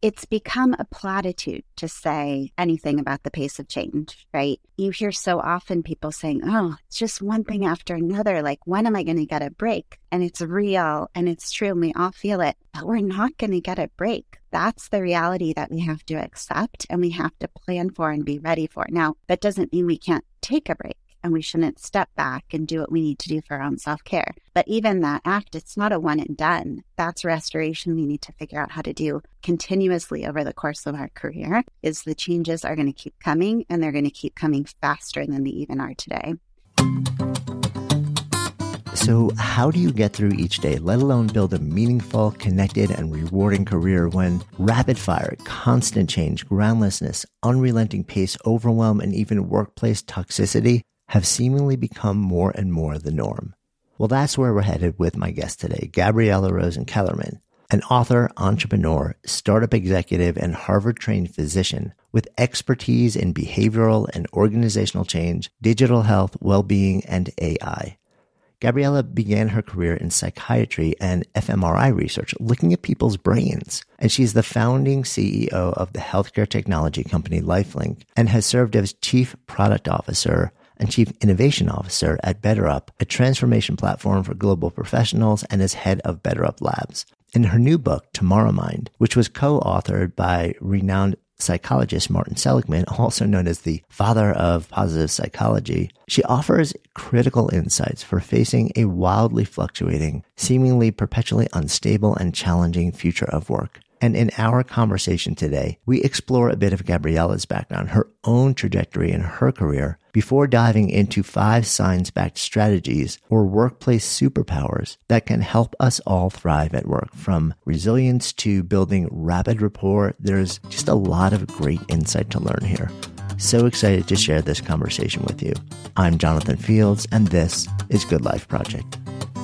it's become a platitude to say anything about the pace of change, right? You hear so often people saying, oh, it's just one thing after another. Like, when am I going to get a break? And it's real and it's true and we all feel it, but we're not going to get a break. That's the reality that we have to accept and we have to plan for and be ready for. Now, that doesn't mean we can't take a break. And we shouldn't step back and do what we need to do for our own self-care. But even that act, it's not a one and done. That's restoration we need to figure out how to do continuously over the course of our career, is the changes are going to keep coming and they're going to keep coming faster than they even are today. So how do you get through each day, let alone build a meaningful, connected, and rewarding career when rapid fire, constant change, groundlessness, unrelenting pace, overwhelm, and even workplace toxicity have seemingly become more and more the norm? Well, that's where we're headed with my guest today, Gabriella Rosen-Kellerman, an author, entrepreneur, startup executive, and Harvard-trained physician with expertise in behavioral and organizational change, digital health, well-being, and AI. Gabriella began her career in psychiatry and fMRI research, looking at people's brains. And she's the founding CEO of the healthcare technology company LifeLink and has served as chief product officer and Chief Innovation Officer at BetterUp, a transformation platform for global professionals, and as head of BetterUp Labs. In her new book, Tomorrow Mind, which was co-authored by renowned psychologist Martin Seligman, also known as the father of positive psychology, she offers critical insights for facing a wildly fluctuating, seemingly perpetually unstable and challenging future of work. And in our conversation today, we explore a bit of Gabriella's background, her own trajectory in her career, before diving into 5 science-backed strategies or workplace superpowers that can help us all thrive at work. From resilience to building rapid rapport, there's just a lot of great insight to learn here. So excited to share this conversation with you. I'm Jonathan Fields, and this is Good Life Project.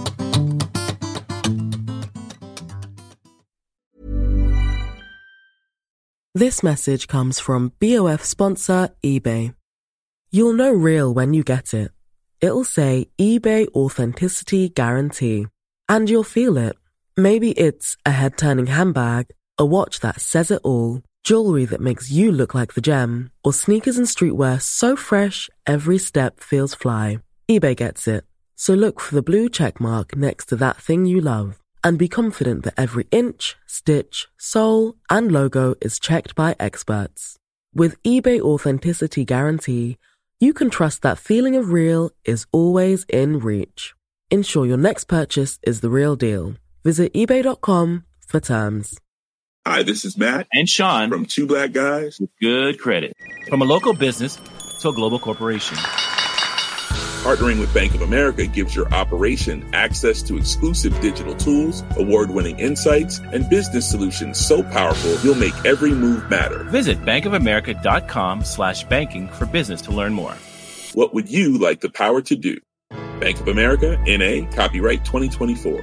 This message comes from BOF sponsor eBay. You'll know real when you get it. It'll say eBay Authenticity Guarantee. And you'll feel it. Maybe it's a head-turning handbag, a watch that says it all, jewelry that makes you look like the gem, or sneakers and streetwear so fresh every step feels fly. eBay gets it. So look for the blue check mark next to that thing you love. And be confident that every inch, stitch, sole, and logo is checked by experts. With eBay Authenticity Guarantee, you can trust that feeling of real is always in reach. Ensure your next purchase is the real deal. Visit eBay.com for terms. Hi, this is Matt and Sean from Two Black Guys with Good Credit. From a local business to a global corporation. Partnering with Bank of America gives your operation access to exclusive digital tools, award-winning insights, and business solutions so powerful you'll make every move matter. Visit bankofamerica.com/banking for business to learn more. What would you like the power to do? Bank of America, N.A., copyright 2024.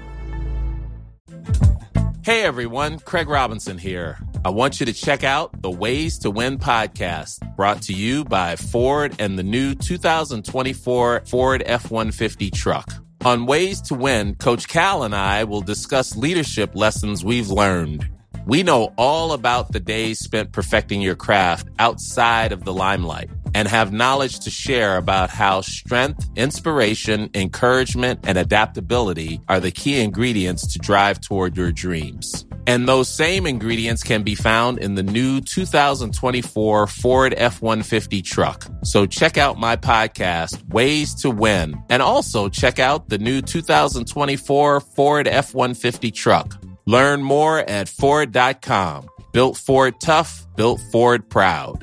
Hey everyone, Craig Robinson here. I want you to check out the Ways to Win podcast, brought to you by Ford and the new 2024 Ford F-150 truck. On Ways to Win, Coach Cal and I will discuss leadership lessons we've learned. We know all about the days spent perfecting your craft outside of the limelight and have knowledge to share about how strength, inspiration, encouragement, and adaptability are the key ingredients to drive toward your dreams. And those same ingredients can be found in the new 2024 Ford F-150 truck. So check out my podcast, Ways to Win, and also check out the new 2024 Ford F-150 truck. Learn more at Ford.com. Built Ford tough, built Ford proud.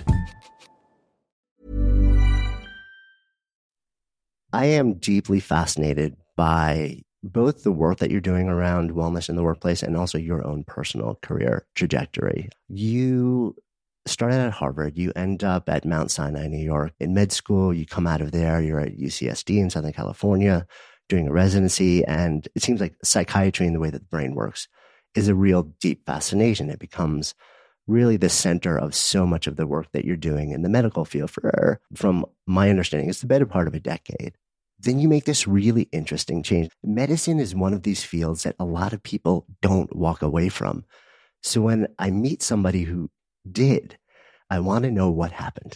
I am deeply fascinated by both the work that you're doing around wellness in the workplace and also your own personal career trajectory. You started at Harvard. You end up at Mount Sinai, New York. In med school, you come out of there. You're at UCSD in Southern California doing a residency. And it seems like psychiatry and the way that the brain works is a real deep fascination. It becomes really the center of so much of the work that you're doing in the medical field for, from my understanding, it's the better part of a decade. Then you make this really interesting change. Medicine is one of these fields that a lot of people don't walk away from. So when I meet somebody who did, I want to know what happened.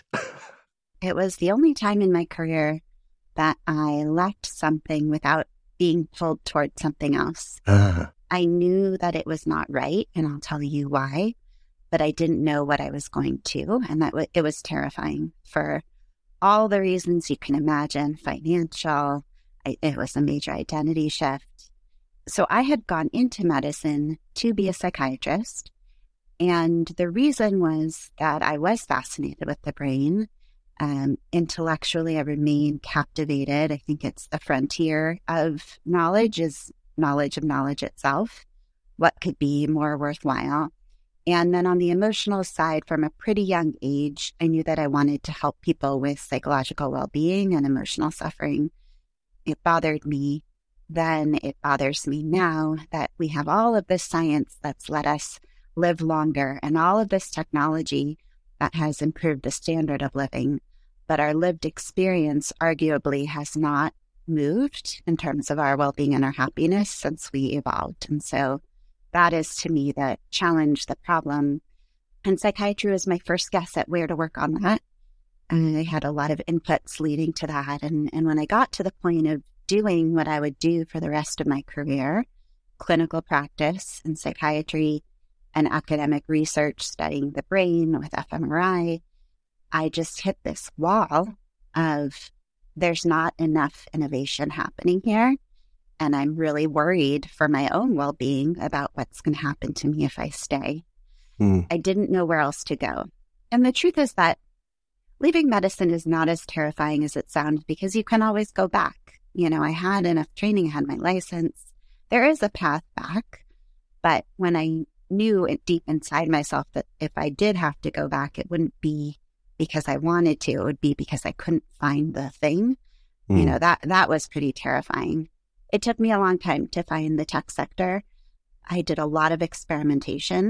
It was the only time in my career that I left something without being pulled towards something else. I knew that it was not right, and I'll tell you why, but I didn't know what I was going to, and it was terrifying for all the reasons you can imagine. Financial, it was a major identity shift. So I had gone into medicine to be a psychiatrist, and the reason was that I was fascinated with the brain. Intellectually, I remain captivated. I think it's the frontier of knowledge is knowledge of knowledge itself. What could be more worthwhile? And then on the emotional side, from a pretty young age, I knew that I wanted to help people with psychological well-being and emotional suffering. It bothered me then. It bothers me now that we have all of this science that's let us live longer and all of this technology that has improved the standard of living, but our lived experience arguably has not moved in terms of our well-being and our happiness since we evolved. And so that is, to me, the challenge, the problem. And psychiatry was my first guess at where to work on that. And I had a lot of inputs leading to that. And when I got to the point of doing what I would do for the rest of my career, clinical practice in psychiatry and academic research studying the brain with fMRI, I just hit this wall of there's not enough innovation happening here. And I'm really worried for my own well-being about what's going to happen to me if I stay. I didn't know where else to go. And the truth is that leaving medicine is not as terrifying as it sounds because you can always go back. You know, I had enough training, I had my license. There is a path back. But when I knew deep inside myself that if I did have to go back, it wouldn't be because I wanted to. It would be because I couldn't find the thing. You know, that was pretty terrifying. It took me a long time to find the tech sector. I did a lot of experimentation,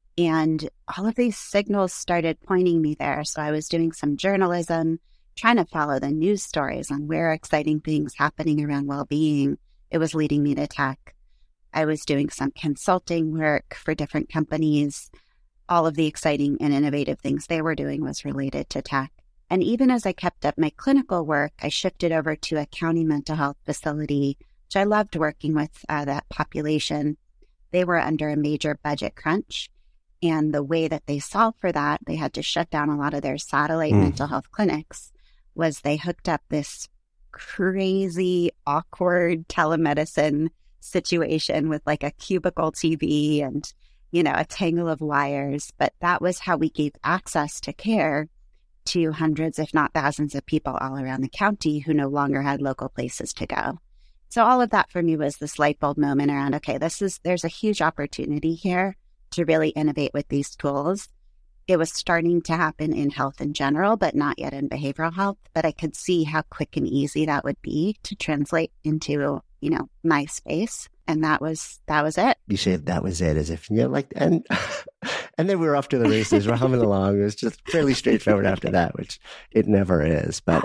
and all of these signals started pointing me there. So I was doing some journalism, trying to follow the news stories on where exciting things happening around well-being. It was leading me to tech. I was doing some consulting work for different companies. All of the exciting and innovative things they were doing was related to tech. And even as I kept up my clinical work, I shifted over to a county mental health facility, which I loved working with that population. They were under a major budget crunch. And the way that they solved for that, they had to shut down a lot of their satellite mental health clinics, was they hooked up this crazy, awkward telemedicine situation with like a cubicle TV and, you know, a tangle of wires. But that was how we gave access to care to hundreds, if not thousands of people all around the county who no longer had local places to go. So all of that for me was this light bulb moment around, okay, there's a huge opportunity here to really innovate with these tools. It was starting to happen in health in general, but not yet in behavioral health. But I could see how quick and easy that would be to translate into, you know, my space. And that was it. You say that was it, as if, you know, like, and then we were off to the races. We're humming along. It was just fairly straightforward after that, which it never is. But,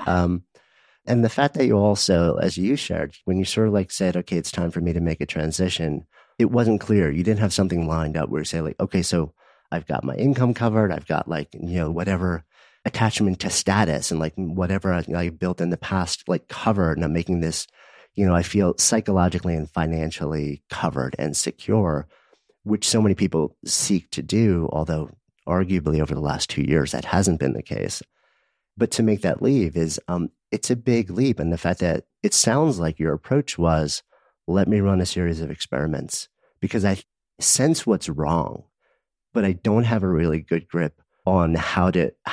and the fact that you also, as you shared, when you sort of like said, okay, it's time for me to make a transition, it wasn't clear. You didn't have something lined up where you say like, okay, so I've got my income covered. I've got like, you know, whatever attachment to status and like whatever I built in the past, like covered, and I'm making this, you know, I feel psychologically and financially covered and secure, which so many people seek to do, although arguably over the last 2 years, that hasn't been the case. But to make that leap is, it's a big leap. And the fact that it sounds like your approach was, let me run a series of experiments because I sense what's wrong, but I don't have a really good grip on how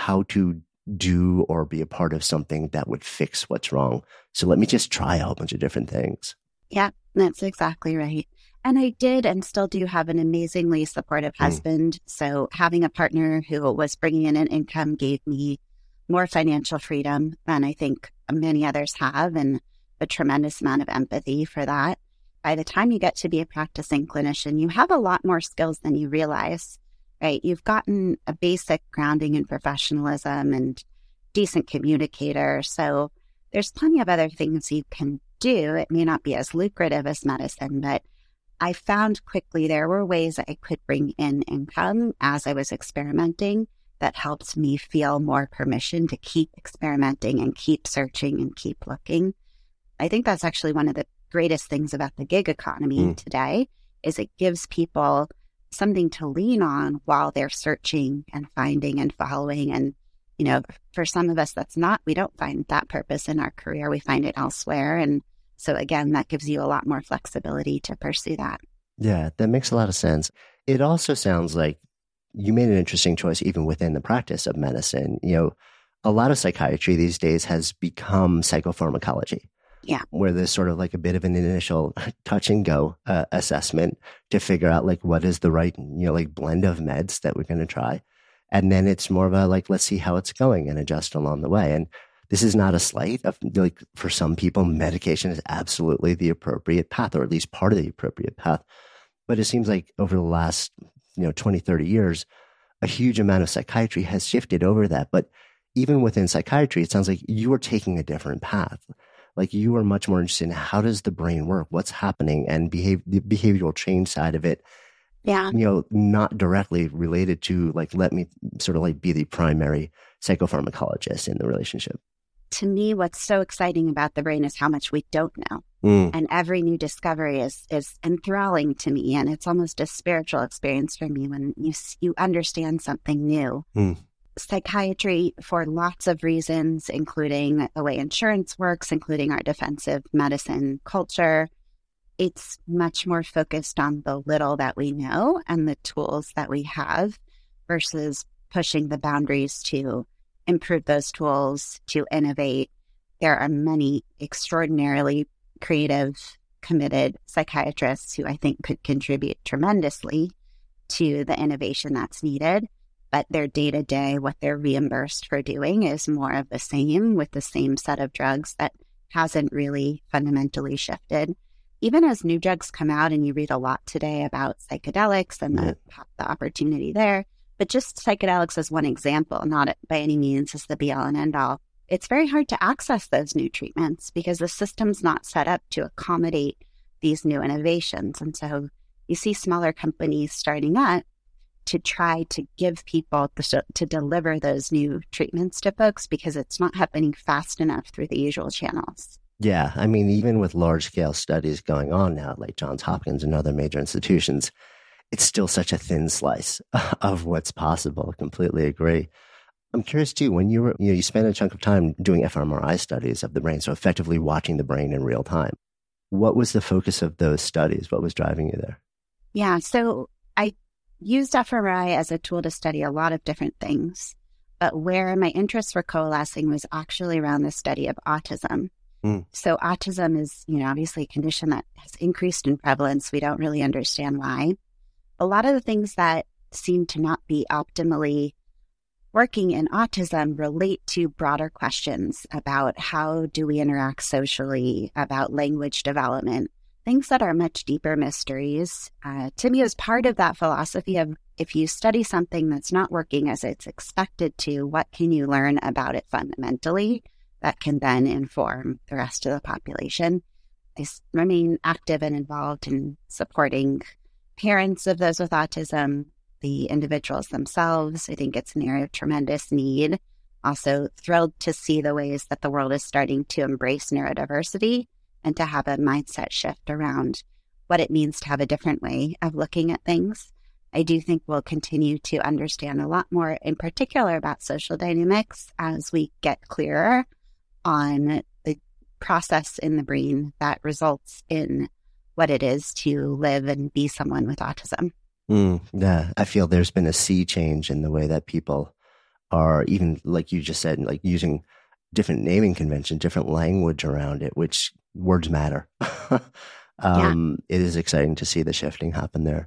to do or be a part of something that would fix what's wrong. So let me just try a whole bunch of different things. Yeah, that's exactly right. And I did and still do have an amazingly supportive husband. So having a partner who was bringing in an income gave me more financial freedom than I think many others have, and a tremendous amount of empathy for that. By the time you get to be a practicing clinician, you have a lot more skills than you realize, right? You've gotten a basic grounding in professionalism and decent communicator. So there's plenty of other things you can do. It may not be as lucrative as medicine, but I found quickly there were ways I could bring in income as I was experimenting that helped me feel more permission to keep experimenting and keep searching and keep looking. I think that's actually one of the greatest things about the gig economy today is it gives people something to lean on while they're searching and finding and following. And, you know, for some of us, we don't find that purpose in our career. We find it elsewhere. And so again, that gives you a lot more flexibility to pursue that. Yeah, that makes a lot of sense. It also sounds like you made an interesting choice even within the practice of medicine. You know, a lot of psychiatry these days has become psychopharmacology. Yeah. Where there's sort of like a bit of an initial touch and go assessment to figure out like what is the right, you know, like blend of meds that we're going to try. And then it's more of a like, let's see how it's going and adjust along the way. And this is not a slight of like, for some people, medication is absolutely the appropriate path, or at least part of the appropriate path. But it seems like over the last, 20, 30 years, a huge amount of psychiatry has shifted over that. But even within psychiatry, it sounds like you are taking a different path. Like you are much more interested in how does the brain work, what's happening, and the behavioral change side of it. Yeah. Not directly related to like, let me sort of like be the primary psychopharmacologist in the relationship. To me, what's so exciting about the brain is how much we don't know. And every new discovery is enthralling to me. And it's almost a spiritual experience for me when you understand something new. Psychiatry, for lots of reasons, including the way insurance works, including our defensive medicine culture, it's much more focused on the little that we know and the tools that we have versus pushing the boundaries to improve those tools, to innovate. There are many extraordinarily creative, committed psychiatrists who I think could contribute tremendously to the innovation that's needed. But their day-to-day, what they're reimbursed for doing is more of the same with the same set of drugs that hasn't really fundamentally shifted. Even as new drugs come out, and you read a lot today about psychedelics and the opportunity there, but just psychedelics as one example, not by any means is the be-all and end-all. It's very hard to access those new treatments because the system's not set up to accommodate these new innovations. And so you see smaller companies starting up to try to give people to deliver those new treatments to folks because it's not happening fast enough through the usual channels. Yeah. I mean, even with large scale studies going on now, like Johns Hopkins and other major institutions, it's still such a thin slice of what's possible. Completely agree. I'm curious too, when you spent a chunk of time doing fMRI studies of the brain, so effectively watching the brain in real time. What was the focus of those studies? What was driving you there? Yeah. So I used fMRI as a tool to study a lot of different things, but where my interests were coalescing was actually around the study of autism. So autism is, obviously a condition that has increased in prevalence. We don't really understand why. A lot of the things that seem to not be optimally working in autism relate to broader questions about how do we interact socially, about language development, things that are much deeper mysteries. To me, as part of that philosophy of if you study something that's not working as it's expected to, what can you learn about it fundamentally that can then inform the rest of the population? I remain active and involved in supporting parents of those with autism, the individuals themselves. I think it's an area of tremendous need. Also thrilled to see the ways that the world is starting to embrace neurodiversity and to have a mindset shift around what it means to have a different way of looking at things. I do think we'll continue to understand a lot more, in particular about social dynamics, as we get clearer on the process in the brain that results in what it is to live and be someone with autism. Yeah, I feel there's been a sea change in the way that people are, even like you just said, like using different naming convention, different language around it, which words matter. It is exciting to see the shifting happen there.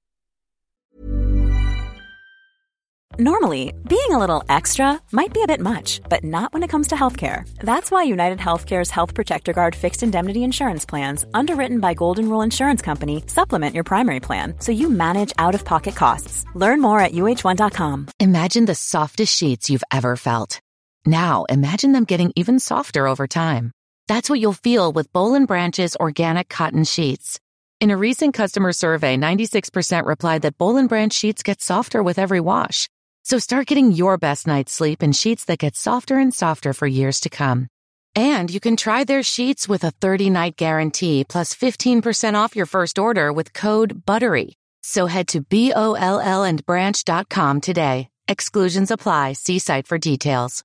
Normally, being a little extra might be a bit much, but not when it comes to healthcare. That's why United Healthcare's Health Protector Guard fixed indemnity insurance plans, underwritten by Golden Rule Insurance Company, supplement your primary plan so you manage out-of-pocket costs. Learn more at UH1.com. Imagine the softest sheets you've ever felt. Now, imagine them getting even softer over time. That's what you'll feel with Boll & Branch's organic cotton sheets. In a recent customer survey, 96% replied that Boll & Branch sheets get softer with every wash. So start getting your best night's sleep in sheets that get softer and softer for years to come. And you can try their sheets with a 30-night guarantee plus 15% off your first order with code BUTTERY. So head to BOLLandbranch.com today. Exclusions apply. See site for details.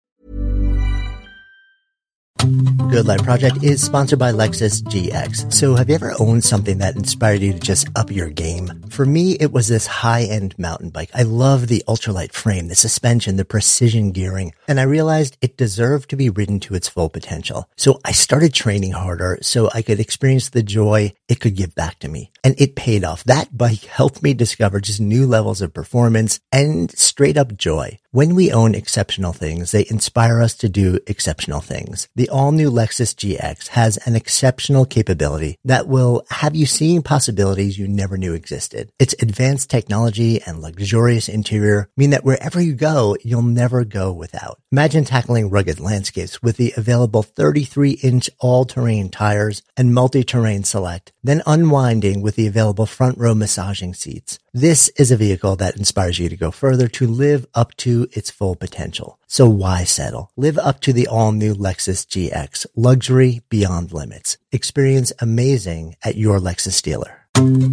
Good Life Project is sponsored by Lexus GX. So have you ever owned something that inspired you to just up your game? For me, it was this high-end mountain bike. I love the ultralight frame, the suspension, the precision gearing, and I realized it deserved to be ridden to its full potential. So I started training harder so I could experience the joy it could give back to me. And it paid off. That bike helped me discover just new levels of performance and straight up joy. When we own exceptional things, they inspire us to do exceptional things. The all-new Lexus GX has an exceptional capability that will have you seeing possibilities you never knew existed. Its advanced technology and luxurious interior mean that wherever you go, you'll never go without. Imagine tackling rugged landscapes with the available 33-inch all-terrain tires and multi-terrain select, then unwinding with the available front-row massaging seats. This is a vehicle that inspires you to go further, to live up to its full potential. So why settle? Live up to the all-new Lexus GX. Luxury beyond limits. Experience amazing at your Lexus dealer.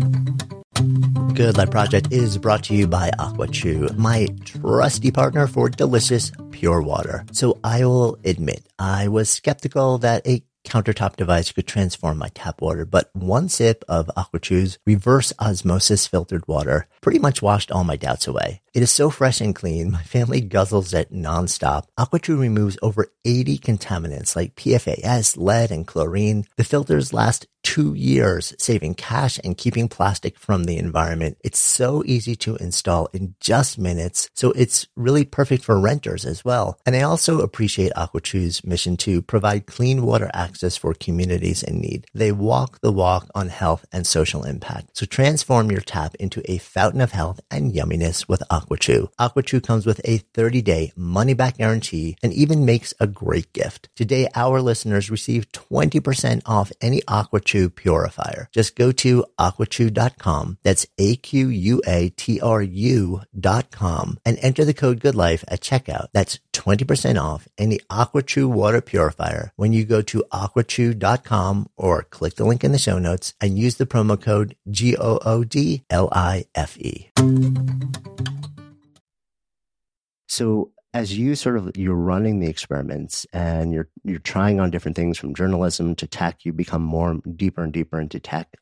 Good Life Project is brought to you by AquaChew, my trusty partner for delicious, pure water. So I will admit, I was skeptical that a countertop device could transform my tap water, but one sip of AquaChew's reverse osmosis filtered water pretty much washed all my doubts away. It is so fresh and clean, my family guzzles it nonstop. AquaChew removes over 80 contaminants like PFAS, lead, and chlorine. The filters last 2 years, saving cash and keeping plastic from the environment. It's so easy to install in just minutes, so it's really perfect for renters as well. And I also appreciate AquaChew's mission to provide clean water access for communities in need. They walk the walk on health and social impact. So transform your tap into a fountain of health and yumminess with AquaChew. AquaChew comes with a 30-day money-back guarantee and even makes a great gift. Today, our listeners receive 20% off any AquaChew purifier. Just go to aquachew.com. That's AQUATRU.com and enter the code GOODLIFE at checkout. That's 20% off any AquaChew water purifier when you go to aquachew.com or click the link in the show notes and use the promo code GOODLIFE. So as you're running the experiments and you're trying on different things from journalism to tech, you become deeper and deeper into tech.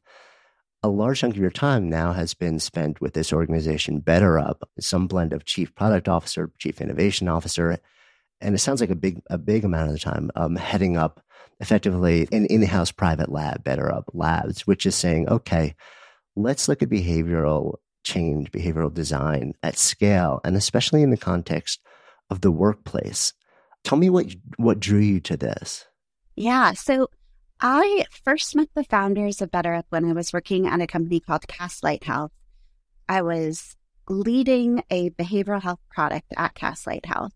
A large chunk of your time now has been spent with this organization, BetterUp, some blend of chief product officer, chief innovation officer, and it sounds like a big amount of the time heading up effectively an in-house private lab, BetterUp Labs, which is saying, okay, let's look at behavioral change, behavioral design at scale, and especially in the context of the workplace. Tell me what drew you to this. Yeah, so I first met the founders of BetterUp when I was working at a company called Castlight Health. I was leading a behavioral health product at Castlight Health,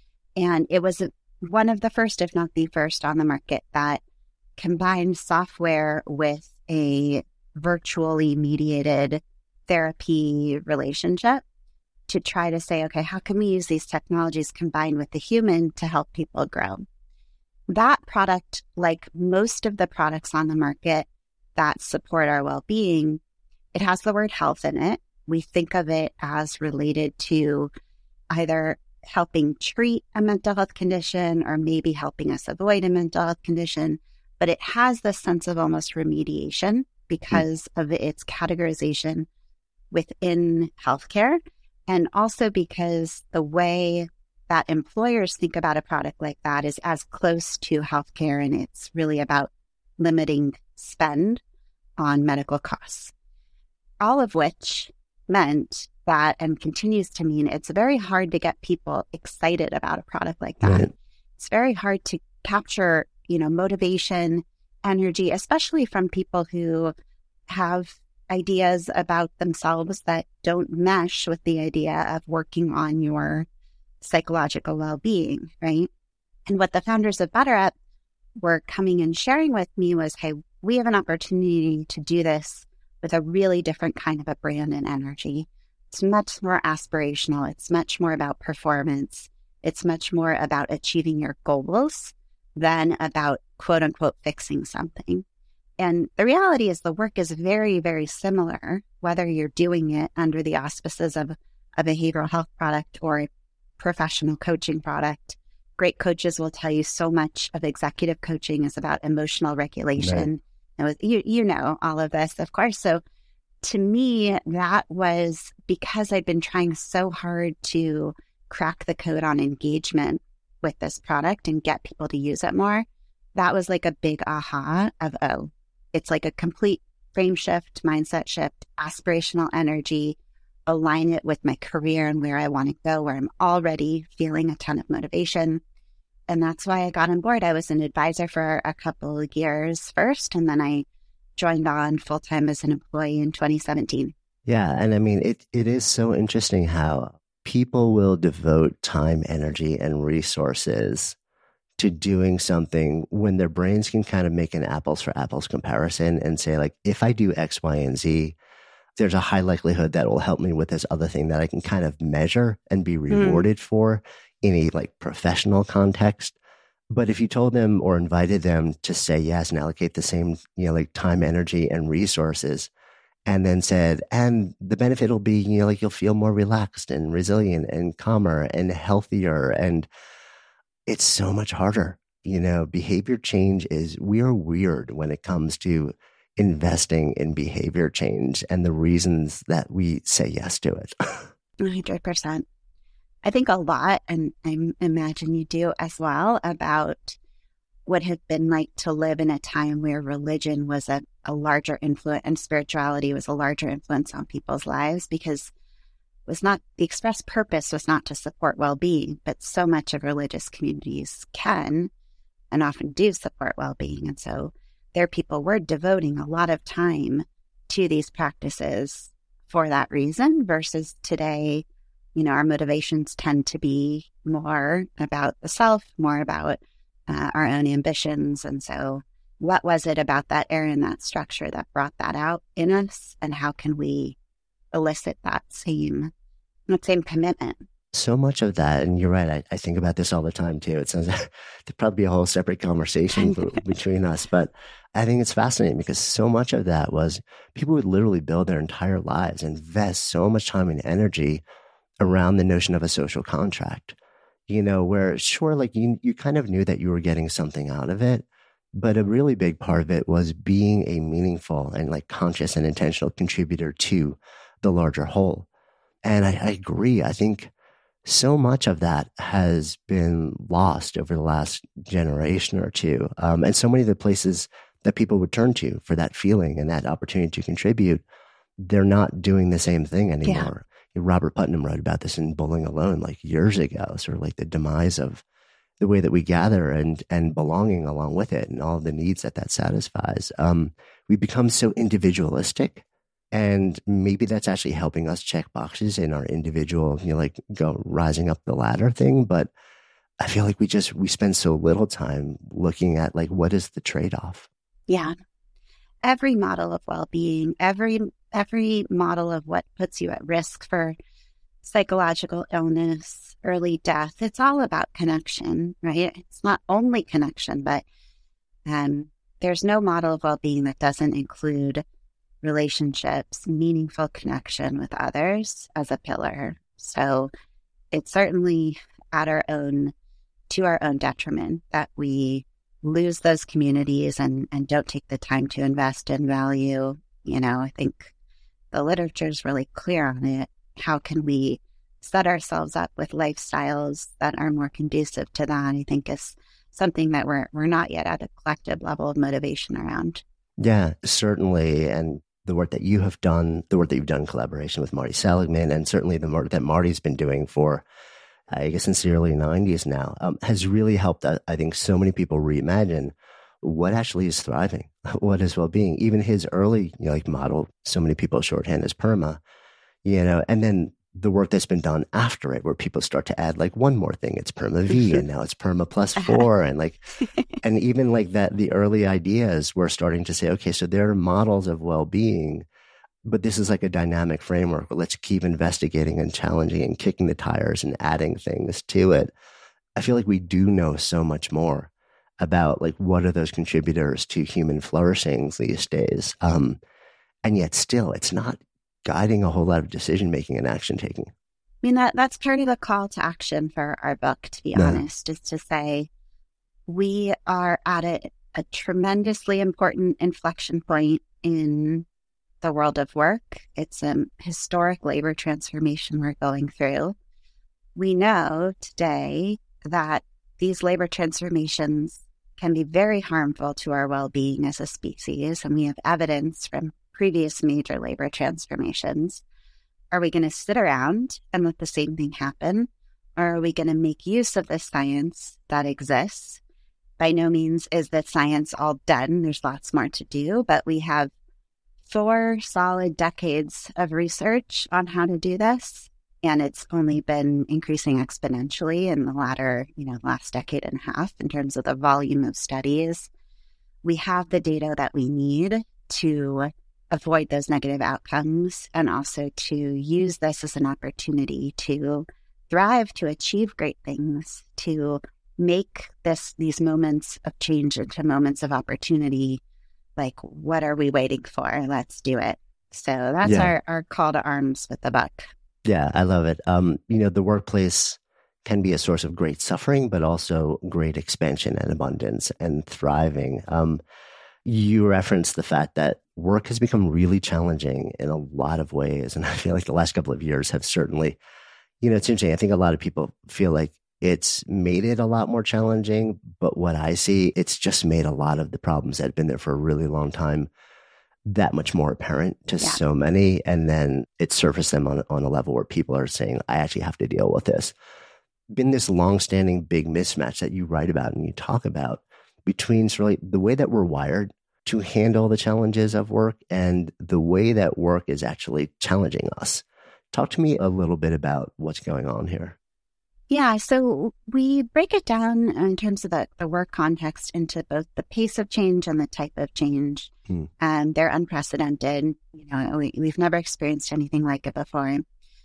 and it was one of the first, if not the first, on the market that combined software with a virtually mediated therapy relationship to try to say, okay, how can we use these technologies combined with the human to help people grow? That product, like most of the products on the market that support our well-being, it has the word health in it. We think of it as related to either helping treat a mental health condition or maybe helping us avoid a mental health condition, but it has this sense of almost remediation because of its categorization within healthcare. And also because the way that employers think about a product like that is as close to healthcare, and it's really about limiting spend on medical costs. All of which meant that, and continues to mean, it's very hard to get people excited about a product like that. Right. It's very hard to capture, motivation, energy, especially from people who have ideas about themselves that don't mesh with the idea of working on your psychological well-being, right? And what the founders of BetterUp were coming and sharing with me was, hey, we have an opportunity to do this with a really different kind of a brand and energy. It's much more aspirational. It's much more about performance. It's much more about achieving your goals than about, quote unquote, fixing something. And the reality is the work is very, very similar, whether you're doing it under the auspices of a behavioral health product or a professional coaching product. Great coaches will tell you so much of executive coaching is about emotional regulation. Right. You know all of this, of course. So to me, that was because I'd been trying so hard to crack the code on engagement with this product and get people to use it more. That was like a big aha of, oh, it's like a complete frame shift, mindset shift, aspirational energy, align it with my career and where I want to go, where I'm already feeling a ton of motivation. And that's why I got on board. I was an advisor for a couple of years first, and then I joined on full-time as an employee in 2017. Yeah. And I mean, it is so interesting how people will devote time, energy, and resources to doing something when their brains can kind of make an apples for apples comparison and say, like, if I do X, Y, and Z, there's a high likelihood that will help me with this other thing that I can kind of measure and be rewarded for in a like professional context. But if you told them or invited them to say yes and allocate the same, like time, energy, and resources, and then said, and the benefit will be, like you'll feel more relaxed and resilient and calmer and healthier. And it's so much harder. Behavior change we are weird when it comes to investing in behavior change and the reasons that we say yes to it. 100%. I think a lot, and I imagine you do as well, about what it had been like to live in a time where religion was a larger influence and spirituality was a larger influence on people's lives, because it was not, the express purpose was not to support well-being, but so much of religious communities can and often do support well-being. And so their people were devoting a lot of time to these practices for that reason, versus today, our motivations tend to be more about the self, more about our own ambitions. And so what was it about that era and that structure that brought that out in us? And how can we elicit that same commitment? So much of that, and you're right, I think about this all the time too. It sounds like there'd probably be a whole separate conversation between us, but I think it's fascinating because so much of that was people would literally build their entire lives, invest so much time and energy around the notion of a social contract, where sure, like you kind of knew that you were getting something out of it, but a really big part of it was being a meaningful and like conscious and intentional contributor to the larger whole. And I agree. I think so much of that has been lost over the last generation or two. And so many of the places that people would turn to for that feeling and that opportunity to contribute, they're not doing the same thing anymore. Yeah. Robert Putnam wrote about this in Bowling Alone like years ago, sort of like the demise of the way that we gather and belonging along with it and all the needs that satisfies. We become so individualistic. And maybe that's actually helping us check boxes in our individual, go rising up the ladder thing. But I feel like we spend so little time looking at like, what is the trade-off? Yeah. Every model of well-being, every model of what puts you at risk for psychological illness, early death, it's all about connection, right? It's not only connection, but there's no model of well-being that doesn't include relationships, meaningful connection with others as a pillar. So it's certainly to our own detriment that we lose those communities and don't take the time to invest in value. I think the literature is really clear on it. How can we set ourselves up with lifestyles that are more conducive to that? I think is something that we're not yet at a collective level of motivation around. Yeah, certainly. And the work that you have done, the work that you've done in collaboration with Marty Seligman, and certainly the work that Marty's been doing for, I guess, since the early 90s now, has really helped, I think, so many people reimagine what actually is thriving, what is well-being. Even his early model, so many people shorthand as PERMA, and then the work that's been done after it, where people start to add like one more thing. It's PERMA V, and now it's PERMA plus 4, and and even like that, the early ideas were starting to say, okay, so there are models of well-being But this is like a dynamic framework. Let's keep investigating and challenging and kicking the tires and adding things to it. I feel like we do know so much more about like what are those contributors to human flourishing these days. And yet still, it's not guiding a whole lot of decision making and action taking. I mean, that's part of the call to action for our book, to be honest, is to say we are at a tremendously important inflection point in the world of work. It's a historic labor transformation we're going through. We know today that these labor transformations can be very harmful to our well-being as a species, and we have evidence from previous major labor transformations. Are we going to sit around and let the same thing happen, or are we going to make use of the science that exists? By no means is that science all done. There's lots more to do, but we have 4 solid decades of research on how to do this, and it's only been increasing exponentially in the last decade and a half in terms of the volume of studies. We have the data that we need to avoid those negative outcomes and also to use this as an opportunity to thrive, to achieve great things, to make these moments of change into moments of opportunity. Like, what are we waiting for? Let's do it. So that's our call to arms with the book. Yeah, I love it. The workplace can be a source of great suffering, but also great expansion and abundance and thriving. You referenced the fact that work has become really challenging in a lot of ways. And I feel like the last couple of years have certainly, it's interesting. I think a lot of people feel like it's made it a lot more challenging. But what I see, it's just made a lot of the problems that have been there for a really long time that much more apparent to so many. And then it surfaced them on a level where people are saying, I actually have to deal with this. Been this longstanding big mismatch that you write about and you talk about between sort of like the way that we're wired to handle the challenges of work and the way that work is actually challenging us. Talk to me a little bit about what's going on here. Yeah, so we break it down in terms of the work context into both the pace of change and the type of change. They're unprecedented. We've never experienced anything like it before.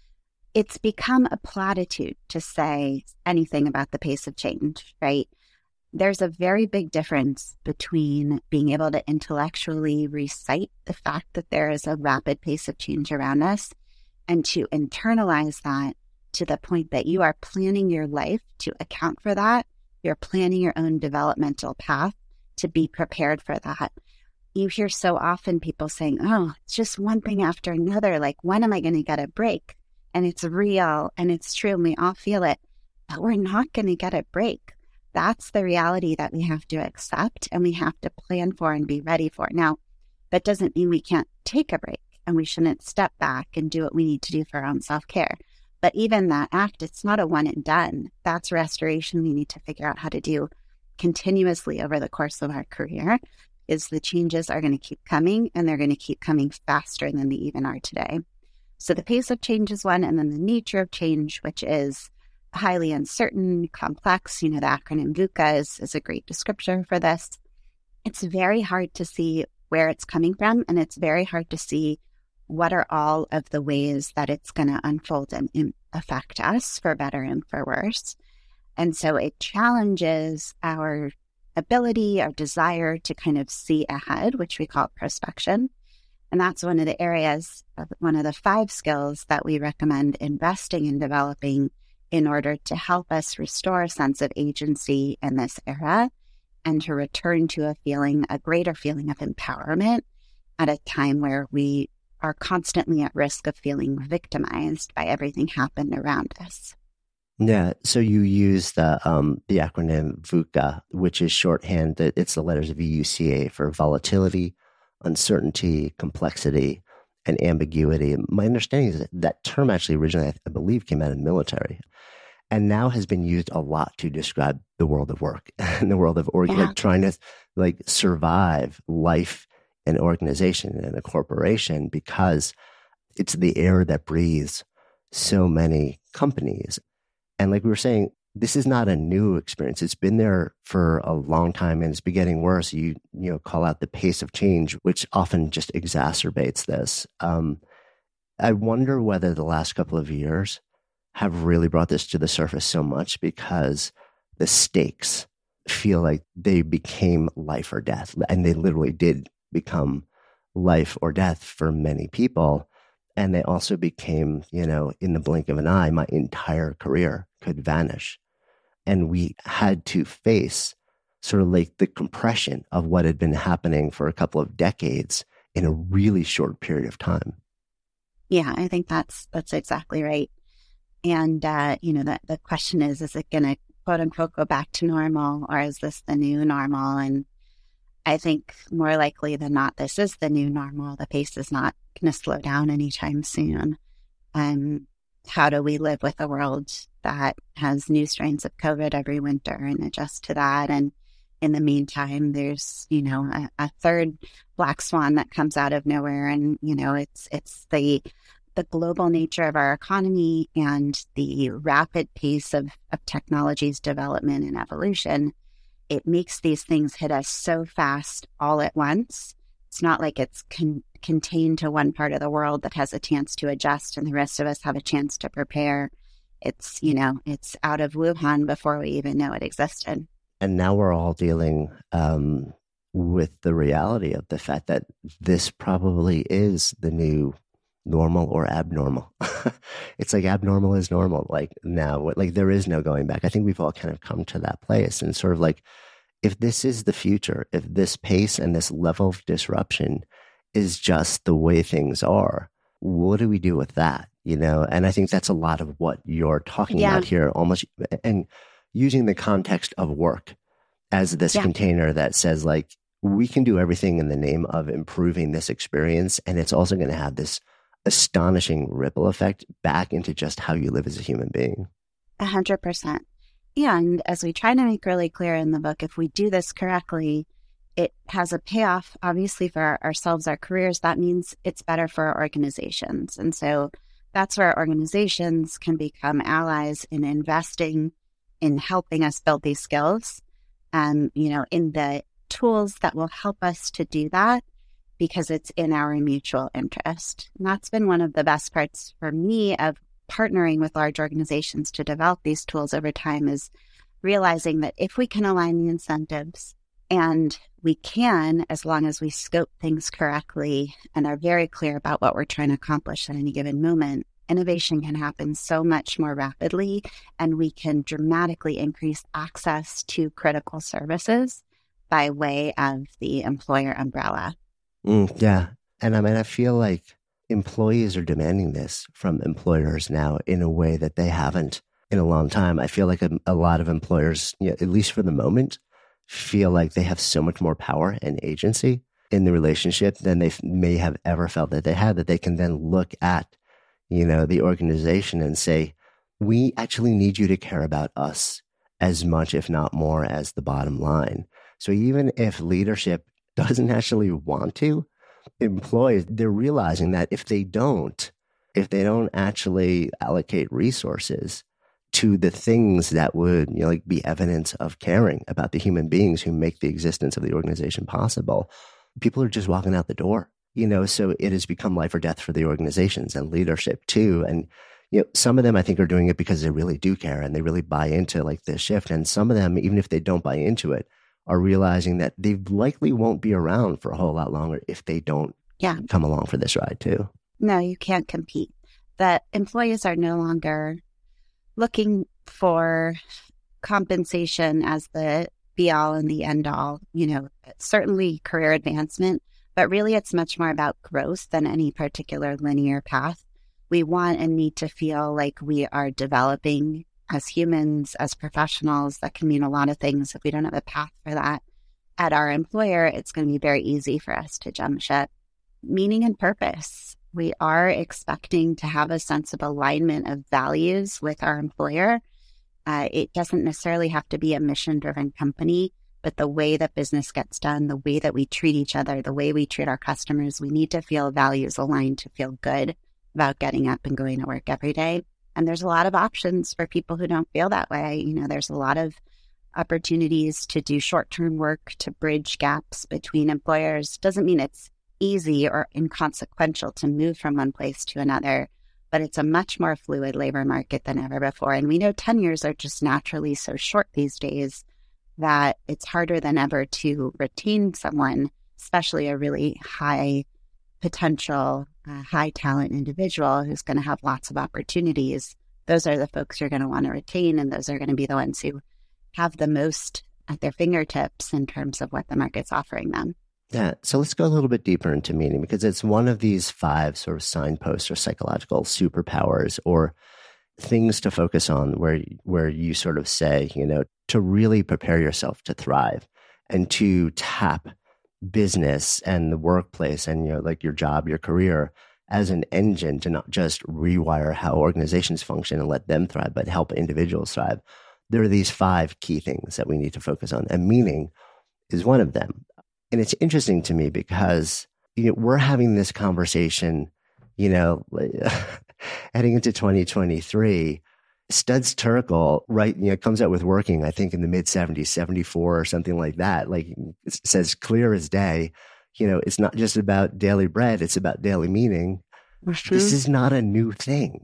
It's become a platitude to say anything about the pace of change, right? There's a very big difference between being able to intellectually recite the fact that there is a rapid pace of change around us and to internalize that to the point that you are planning your life to account for that. You're planning your own developmental path to be prepared for that. You hear so often people saying, oh, it's just one thing after another. Like, when am I going to get a break? And it's real and it's true and we all feel it, but we're not going to get a break. That's the reality that we have to accept and we have to plan for and be ready for. Now, that doesn't mean we can't take a break and we shouldn't step back and do what we need to do for our own self-care. But even that act, it's not a one and done. That's restoration we need to figure out how to do continuously over the course of our career. Is the changes are going to keep coming and they're going to keep coming faster than they even are today. So the pace of change is one, and then the nature of change, which is highly uncertain, complex. The acronym VUCA is a great descriptor for this. It's very hard to see where it's coming from, and it's very hard to see what are all of the ways that it's going to unfold and affect us for better and for worse. And so it challenges our ability, our desire to kind of see ahead, which we call prospection. And that's one of the areas, one of the 5 skills that we recommend investing in developing in order to help us restore a sense of agency in this era and to return to a greater feeling of empowerment at a time where we are constantly at risk of feeling victimized by everything happening around us. Yeah, so you use the acronym VUCA, which is shorthand. It's the letters VUCA for volatility, uncertainty, complexity, and ambiguity. My understanding is that term actually originally, I believe, came out of the military and now has been used a lot to describe the world of work and the world of like trying to survive life and organization in a corporation, because it's the air that breathes so many companies. And like we were saying, this is not a new experience. It's been there for a long time and it's been getting worse. You call out the pace of change, which often just exacerbates this. I wonder whether the last couple of years have really brought this to the surface so much because the stakes feel like they became life or death. And they literally did become life or death for many people. And they also became, in the blink of an eye, my entire career could vanish. And we had to face sort of like the compression of what had been happening for a couple of decades in a really short period of time. Yeah, I think that's exactly right. And, the question is it going to quote unquote go back to normal, or is this the new normal? And I think more likely than not, this is the new normal. The pace is not going to slow down anytime soon. How do we live with a world that has new strains of COVID every winter and adjust to that? And in the meantime, there's, a third black swan that comes out of nowhere. And, it's the global nature of our economy and the rapid pace of technology's development and evolution. It makes these things hit us so fast all at once. It's not like it's contained to one part of the world that has a chance to adjust and the rest of us have a chance to prepare. It's, it's out of Wuhan before we even know it existed. And now we're all dealing with the reality of the fact that this probably is the new normal or abnormal. It's like abnormal is normal. Like now, like there is no going back. I think we've all kind of come to that place and sort of like, if this is the future, if this pace and this level of disruption is just the way things are, what do we do with that? And I think that's a lot of what you're talking about here, almost, and using the context of work as this container that says like, we can do everything in the name of improving this experience. And it's also going to have this astonishing ripple effect back into just how you live as a human being. 100%. And as we try to make really clear in the book, if we do this correctly, it has a payoff, obviously, for ourselves, our careers. That means it's better for our organizations. And so that's where organizations can become allies in investing in helping us build these skills, in the tools that will help us to do that, because it's in our mutual interest. And that's been one of the best parts for me of partnering with large organizations to develop these tools over time, is realizing that if we can align the incentives, and we can, as long as we scope things correctly and are very clear about what we're trying to accomplish at any given moment, innovation can happen so much more rapidly, and we can dramatically increase access to critical services by way of the employer umbrella. Yeah. And I feel like employees are demanding this from employers now in a way that they haven't in a long time. I feel like a lot of employers, at least for the moment, feel like they have so much more power and agency in the relationship than they may have ever felt that they had, that they can then look at, the organization and say, we actually need you to care about us as much, if not more, as the bottom line. So even if leadership doesn't actually want to, employees, they're realizing that if they don't actually allocate resources to the things that would be evidence of caring about the human beings who make the existence of the organization possible, people are just walking out the door. So it has become life or death for the organizations and leadership too. And some of them I think are doing it because they really do care and they really buy into like this shift. And some of them, even if they don't buy into it, are realizing that they likely won't be around for a whole lot longer if they don't come along for this ride too. No, you can't compete. That employees are no longer looking for compensation as the be all and the end all, certainly career advancement, but really it's much more about growth than any particular linear path. We want and need to feel like we are developing as humans, as professionals. That can mean a lot of things. If we don't have a path for that at our employer, it's going to be very easy for us to jump ship. Meaning and purpose. We are expecting to have a sense of alignment of values with our employer. It doesn't necessarily have to be a mission-driven company, but the way that business gets done, the way that we treat each other, the way we treat our customers, we need to feel values aligned to feel good about getting up and going to work every day. And there's a lot of options for people who don't feel that way. There's a lot of opportunities to do short-term work to bridge gaps between employers. Doesn't mean it's easy or inconsequential to move from one place to another, but it's a much more fluid labor market than ever before. And we know tenures are just naturally so short these days that it's harder than ever to retain someone, especially a really high potential, high talent individual who's going to have lots of opportunities. Those are the folks you're going to want to retain, and those are going to be the ones who have the most at their fingertips in terms of what the market's offering them. Yeah. So let's go a little bit deeper into meaning, because it's one of these 5 sort of signposts or psychological superpowers or things to focus on where you sort of say, to really prepare yourself to thrive and to tap business and the workplace and, like your job, your career as an engine to not just rewire how organizations function and let them thrive, but help individuals thrive. There are these 5 key things that we need to focus on, and meaning is one of them. And it's interesting to me because we're having this conversation, heading into 2023. Studs Terkel, comes out with Working, I think in the mid-70s, 74 or something like that. Like it says clear as day, it's not just about daily bread, it's about daily meaning. This is not a new thing.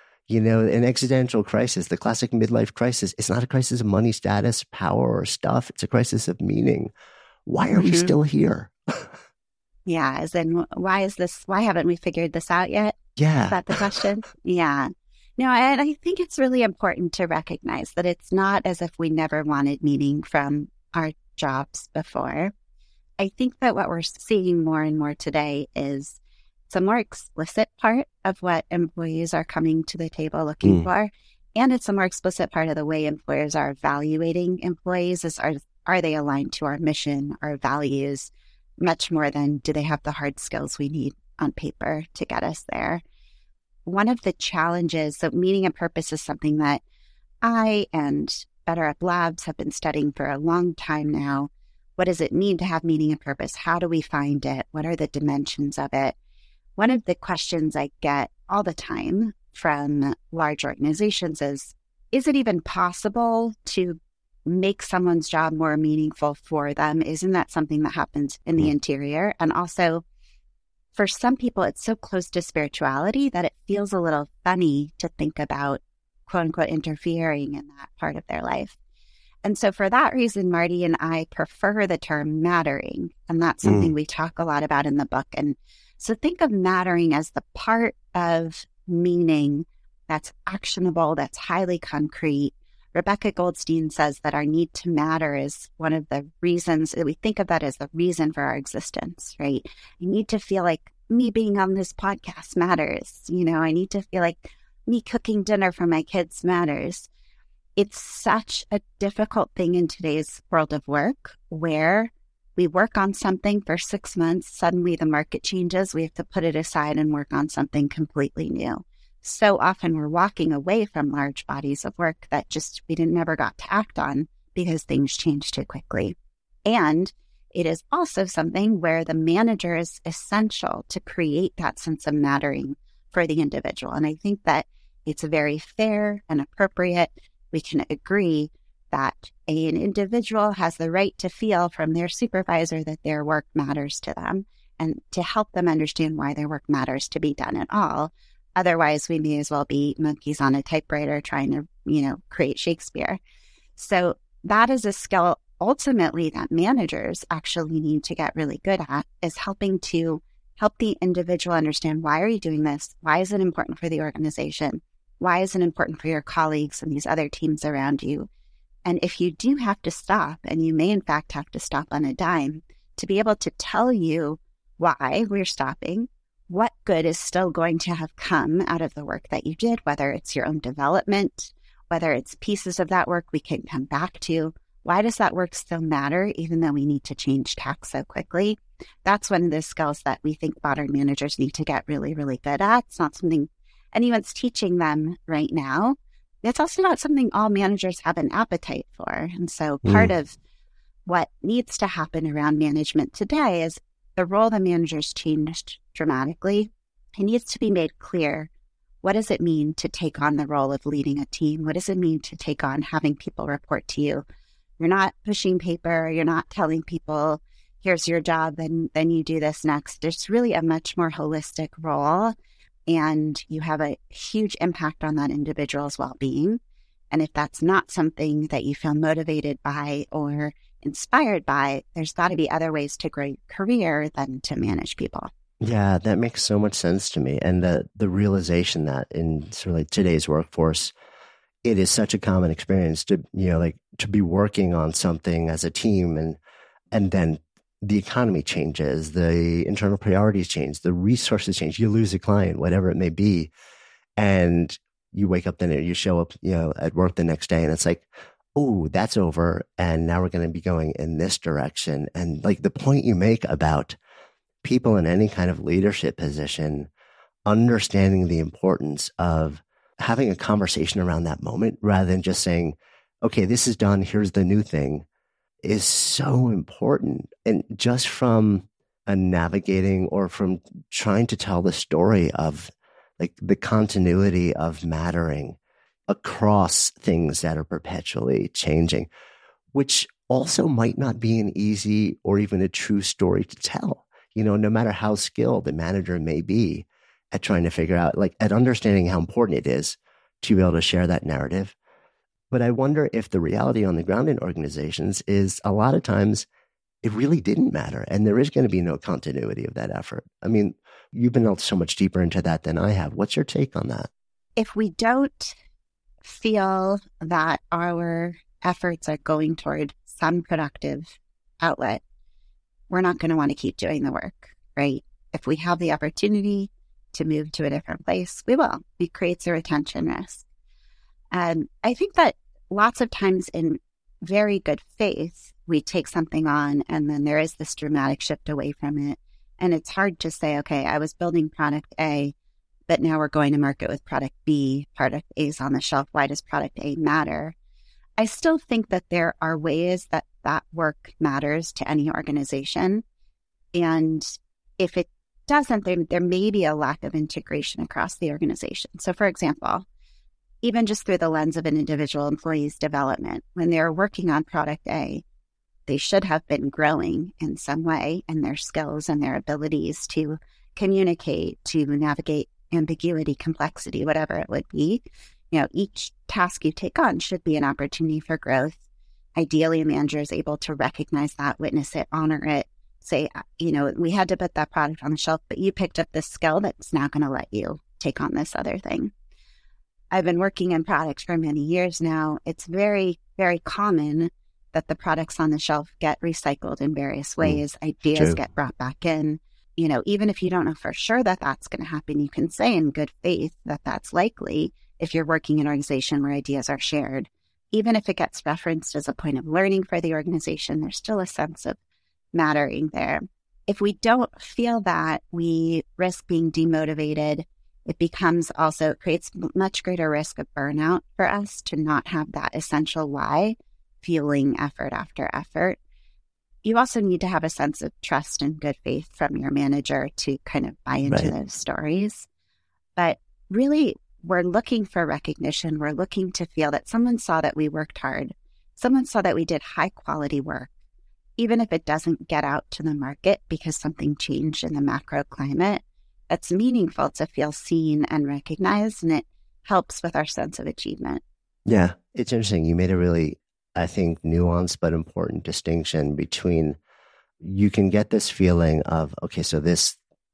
An existential crisis, the classic midlife crisis, it's not a crisis of money, status, power, or stuff. It's a crisis of meaning. Why are we still here? Yeah, as in, why haven't we figured this out yet? Yeah. Is that the question? Yeah. No, and I think it's really important to recognize that it's not as if we never wanted meaning from our jobs before. I think that what we're seeing more and more today is it's a more explicit part of what employees are coming to the table looking for. And it's a more explicit part of the way employers are evaluating employees are they aligned to our mission, our values, much more than do they have the hard skills we need on paper to get us there. One of the challenges, so meaning and purpose is something that I and BetterUp Labs have been studying for a long time now. What does it mean to have meaning and purpose? How do we find it? What are the dimensions of it? One of the questions I get all the time from large organizations is it even possible to make someone's job more meaningful for them? Isn't that something that happens in the interior? And also, for some people, it's so close to spirituality that it feels a little funny to think about, quote unquote, interfering in that part of their life. And so for that reason, Marty and I prefer the term mattering. And that's something we talk a lot about in the book. And so think of mattering as the part of meaning that's actionable, that's highly concrete. Rebecca Goldstein says that our need to matter is one of the reasons that we think of that as the reason for our existence, right? I need to feel like me being on this podcast matters. I need to feel like me cooking dinner for my kids matters. It's such a difficult thing in today's world of work where we work on something for 6 months, suddenly the market changes, we have to put it aside and work on something completely new. So often we're walking away from large bodies of work that just we never got to act on because things change too quickly. And it is also something where the manager is essential to create that sense of mattering for the individual. And I think that it's very fair and appropriate. We can agree that an individual has the right to feel from their supervisor that their work matters to them and to help them understand why their work matters to be done at all. Otherwise, we may as well be monkeys on a typewriter trying to, create Shakespeare. So that is a skill ultimately that managers actually need to get really good at, is helping to help the individual understand, why are you doing this? Why is it important for the organization? Why is it important for your colleagues and these other teams around you? And if you do have to stop, and you may in fact have to stop on a dime, to be able to tell you why we're stopping, what good is still going to have come out of the work that you did, whether it's your own development, whether it's pieces of that work we can come back to. Why does that work still matter, even though we need to change tack so quickly? That's one of the skills that we think modern managers need to get really, really good at. It's not something anyone's teaching them right now. It's also not something all managers have an appetite for. And so part of what needs to happen around management today is the role of managers changed dramatically. It needs to be made clear what does it mean to take on the role of leading a team? What does it mean to take on having people report to you? You're not pushing paper. You're not telling people, here's your job, then you do this next. It's really a much more holistic role, and you have a huge impact on that individual's well-being. And if that's not something that you feel motivated by or inspired by, there's got to be other ways to grow your career than to manage people. Yeah, that makes so much sense to me. And the realization that in sort of like today's workforce, it is such a common experience to, to be working on something as a team, and then the economy changes, the internal priorities change, the resources change, you lose a client, whatever it may be. And you wake up, then you show up, at work the next day, and it's like, oh, that's over. And now we're going to be going in this direction. And like the point you make about people in any kind of leadership position, understanding the importance of having a conversation around that moment rather than just saying, okay, this is done, here's the new thing, is so important. And just from navigating or from trying to tell the story of like the continuity of mattering across things that are perpetually changing, which also might not be an easy or even a true story to tell, no matter how skilled the manager may be at trying to figure out, like at understanding how important it is to be able to share that narrative. But I wonder if the reality on the ground in organizations is a lot of times it really didn't matter, and there is going to be no continuity of that effort. I mean, you've been so much deeper into that than I have. What's your take on that? If we don't feel that our efforts are going toward some productive outlet, we're not going to want to keep doing the work, right? If we have the opportunity to move to a different place, we will. It creates a retention risk. I think that lots of times in very good faith, we take something on and then there is this dramatic shift away from it. And it's hard to say, okay, I was building product A, but now we're going to market with product B. Product A is on the shelf. Why does product A matter? I still think that there are ways that that work matters to any organization. And if it doesn't, there may be a lack of integration across the organization. So for example, even just through the lens of an individual employee's development, when they're working on product A, they should have been growing in some way in their skills and their abilities to communicate, to navigate ambiguity, complexity, whatever it would be. Each task you take on should be an opportunity for growth. Ideally, a manager is able to recognize that, witness it, honor it, say, we had to put that product on the shelf, but you picked up this skill that's now going to let you take on this other thing. I've been working in products for many years now. It's very, very common that the products on the shelf get recycled in various ways. Ideas get brought back in. Even if you don't know for sure that that's going to happen, you can say in good faith that that's likely if you're working in an organization where ideas are shared. Even if it gets referenced as a point of learning for the organization, there's still a sense of mattering there. If we don't feel that, we risk being demotivated. It creates much greater risk of burnout for us to not have that essential why fueling effort after effort. You also need to have a sense of trust and good faith from your manager to kind of buy into those stories. But really, we're looking for recognition. We're looking to feel that someone saw that we worked hard. Someone saw that we did high quality work, even if it doesn't get out to the market because something changed in the macro climate. It's meaningful to feel seen and recognized, and it helps with our sense of achievement. Yeah, it's interesting. You made a really, I think, nuanced but important distinction between you can get this feeling of, okay, so the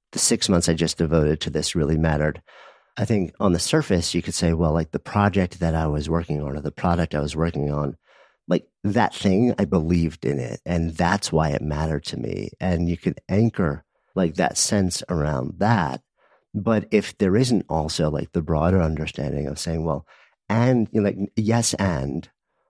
6 months I just devoted to this really mattered. I think on the surface, you could say, well, like the project that I was working on or the product I was working on, like that thing, I believed in it. And that's why it mattered to me. And you could anchor like that sense around that. But if there isn't also like the broader understanding of saying, well, and yes, and,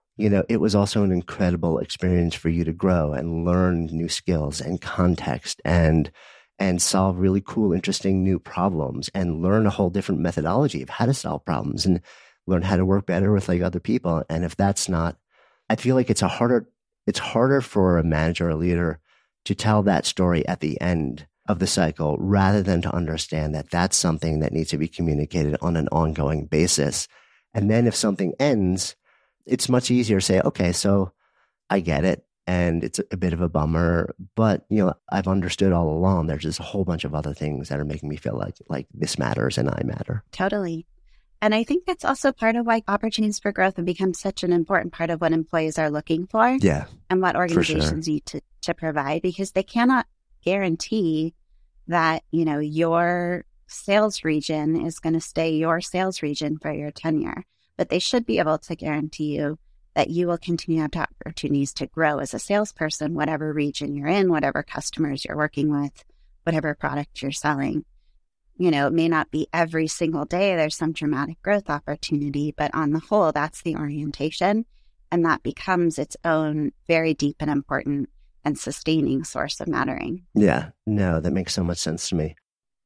it was also an incredible experience for you to grow and learn new skills and context and solve really cool, interesting new problems and learn a whole different methodology of how to solve problems and learn how to work better with like other people. And if that's not, I feel like it's harder for a manager or a leader to tell that story at the end of the cycle rather than to understand that that's something that needs to be communicated on an ongoing basis. And then if something ends, it's much easier to say, okay, so I get it. And it's a bit of a bummer, but I've understood all along. There's just a whole bunch of other things that are making me feel like this matters and I matter. Totally. And I think that's also part of why opportunities for growth have become such an important part of what employees are looking for. Yeah. And what organizations need to provide, because they cannot guarantee that, your sales region is going to stay your sales region for your tenure. But they should be able to guarantee you that you will continue to have opportunities to grow as a salesperson, whatever region you're in, whatever customers you're working with, whatever product you're selling. It may not be every single day there's some dramatic growth opportunity, but on the whole, that's the orientation. And that becomes its own very deep and important and sustaining source of mattering. Yeah, no, that makes so much sense to me.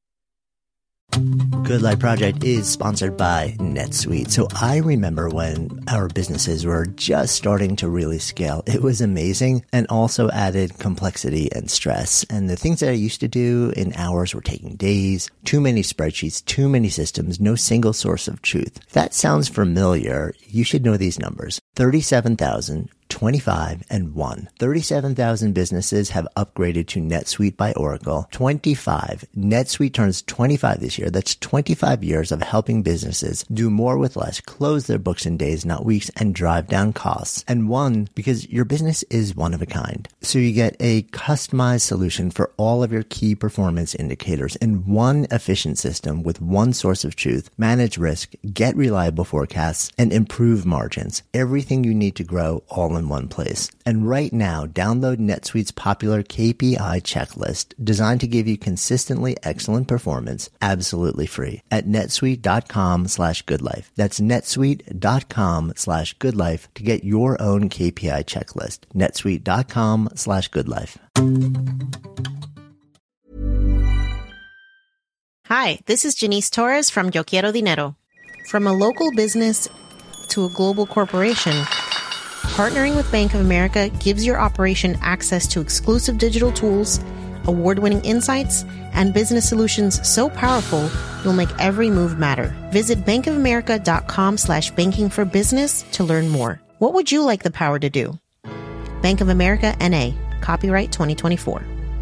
Good Life Project is sponsored by NetSuite. So I remember when our businesses were just starting to really scale. It was amazing and also added complexity and stress. And the things that I used to do in hours were taking days, too many spreadsheets, too many systems, no single source of truth. If that sounds familiar, you should know these numbers. 37,000, 25, and 1. 37,000 businesses have upgraded to NetSuite by Oracle. 25. NetSuite turns 25 this year. That's 25 years of helping businesses do more with less, close their books in days, not weeks, and drive down costs. And 1, because your business is one of a kind. So you get a customized solution for all of your key performance indicators in one efficient system with one source of truth, manage risk, get reliable forecasts, and improve margins. Everything you need to grow all in one place. And right now, download NetSuite's popular KPI checklist designed to give you consistently excellent performance absolutely free at netsuite.com/goodlife. That's netsuite.com/goodlife to get your own KPI checklist. netsuite.com/goodlife. Hi, this is Janice Torres from Yo Quiero Dinero. From a local business to a global corporation, partnering with Bank of America gives your operation access to exclusive digital tools, award-winning insights, and business solutions so powerful you'll make every move matter. Visit bankofamerica.com/banking for business to learn more. What would you like the power to do? Bank of America, N.A., copyright 2024.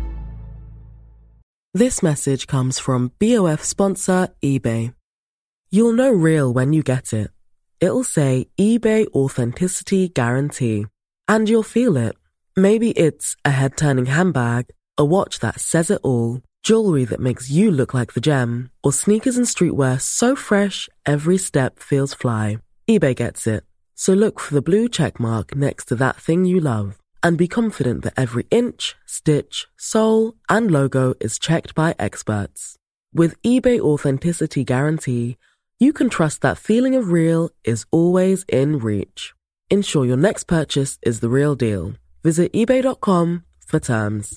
This message comes from BOF sponsor eBay. You'll know real when you get it. It'll say eBay Authenticity Guarantee. And you'll feel it. Maybe it's a head-turning handbag, a watch that says it all, jewelry that makes you look like the gem, or sneakers and streetwear so fresh every step feels fly. eBay gets it. So look for the blue check mark next to that thing you love. And be confident that every inch, stitch, sole, and logo is checked by experts. With eBay Authenticity Guarantee, you can trust that feeling of real is always in reach. Ensure your next purchase is the real deal. Visit ebay.com for terms.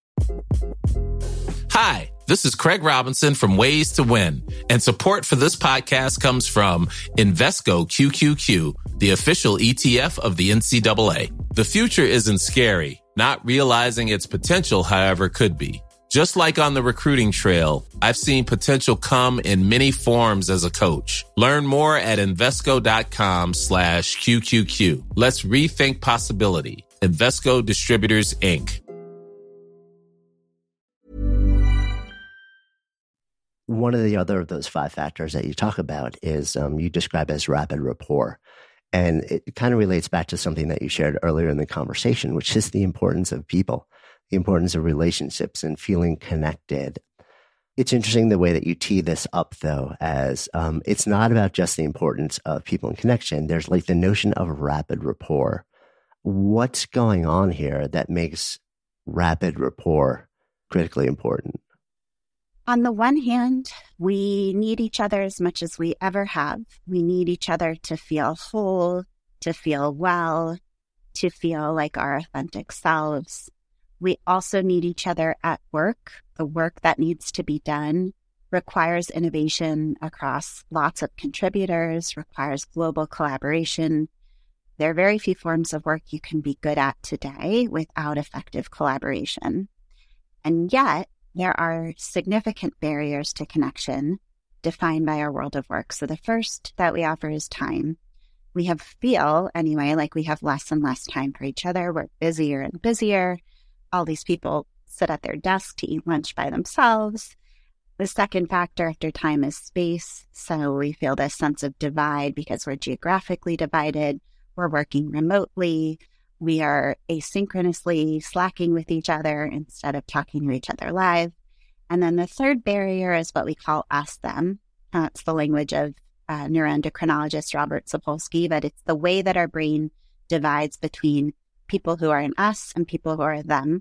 Hi, this is Craig Robinson from Ways to Win, and support for this podcast comes from Invesco QQQ, the official ETF of the NCAA. The future isn't scary. Not realizing its potential, however, could be. Just like on the recruiting trail, I've seen potential come in many forms as a coach. Learn more at Invesco.com/QQQ. Let's rethink possibility. Invesco Distributors, Inc. One of the other of those 5 factors that you talk about is you describe as rapid rapport. And it kind of relates back to something that you shared earlier in the conversation, which is the importance of people, the importance of relationships and feeling connected. It's interesting the way that you tee this up, though, as it's not about just the importance of people and connection. There's like the notion of rapid rapport. What's going on here that makes rapid rapport critically important? On the one hand, we need each other as much as we ever have. We need each other to feel whole, to feel well, to feel like our authentic selves. We also need each other at work. The work that needs to be done requires innovation across lots of contributors, requires global collaboration. There are very few forms of work you can be good at today without effective collaboration. And yet, there are significant barriers to connection defined by our world of work. So the first that we offer is time. We feel anyway, like we have less and less time for each other. We're busier and busier. All these people sit at their desk to eat lunch by themselves. The second factor after time is space. So we feel this sense of divide because we're geographically divided. We're working remotely. We are asynchronously slacking with each other instead of talking to each other live. And then the third barrier is what we call us-them. It's the language of neuroendocrinologist Robert Sapolsky, but it's the way that our brain divides between people who are an us and people who are them.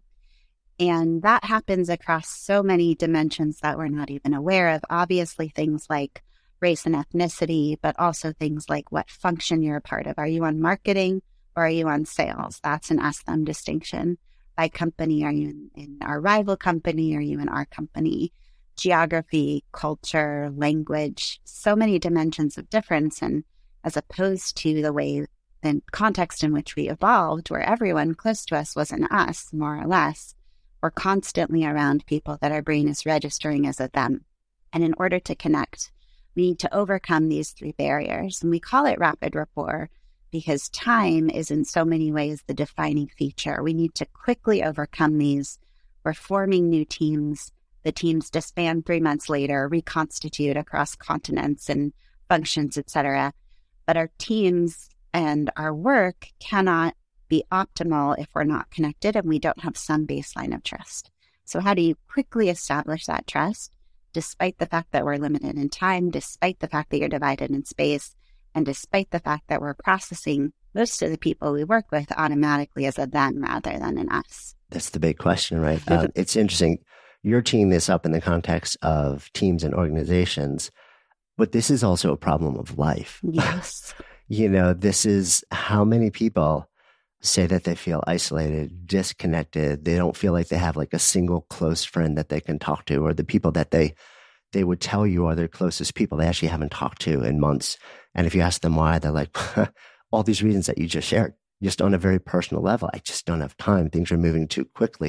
And that happens across so many dimensions that we're not even aware of. Obviously, things like race and ethnicity, but also things like what function you're a part of. Are you on marketing or are you on sales? That's an us-them distinction. By company, are you in our rival company? Are you in our company? Geography, culture, language, so many dimensions of difference. And as opposed to the way, the context in which we evolved, where everyone close to us was an us, more or less, we're constantly around people that our brain is registering as a them. And in order to connect, we need to overcome these three barriers. And we call it rapid rapport because time is in so many ways the defining feature. We need to quickly overcome these. We're forming new teams. The teams disband 3 months later, reconstitute across continents and functions, etc. But our teams and our work cannot be optimal if we're not connected and we don't have some baseline of trust. So how do you quickly establish that trust, despite the fact that we're limited in time, despite the fact that you're divided in space, and despite the fact that we're processing most of the people we work with automatically as a them rather than an us? That's the big question, right? It's interesting. You're teeing this up in the context of teams and organizations, but this is also a problem of life. Yes. This is how many people say that they feel isolated, disconnected. They don't feel like they have like a single close friend that they can talk to, or the people that they would tell you are their closest people they actually haven't talked to in months. And if you ask them why, they're like, all these reasons that you just shared, just on a very personal level. I just don't have time. Things are moving too quickly.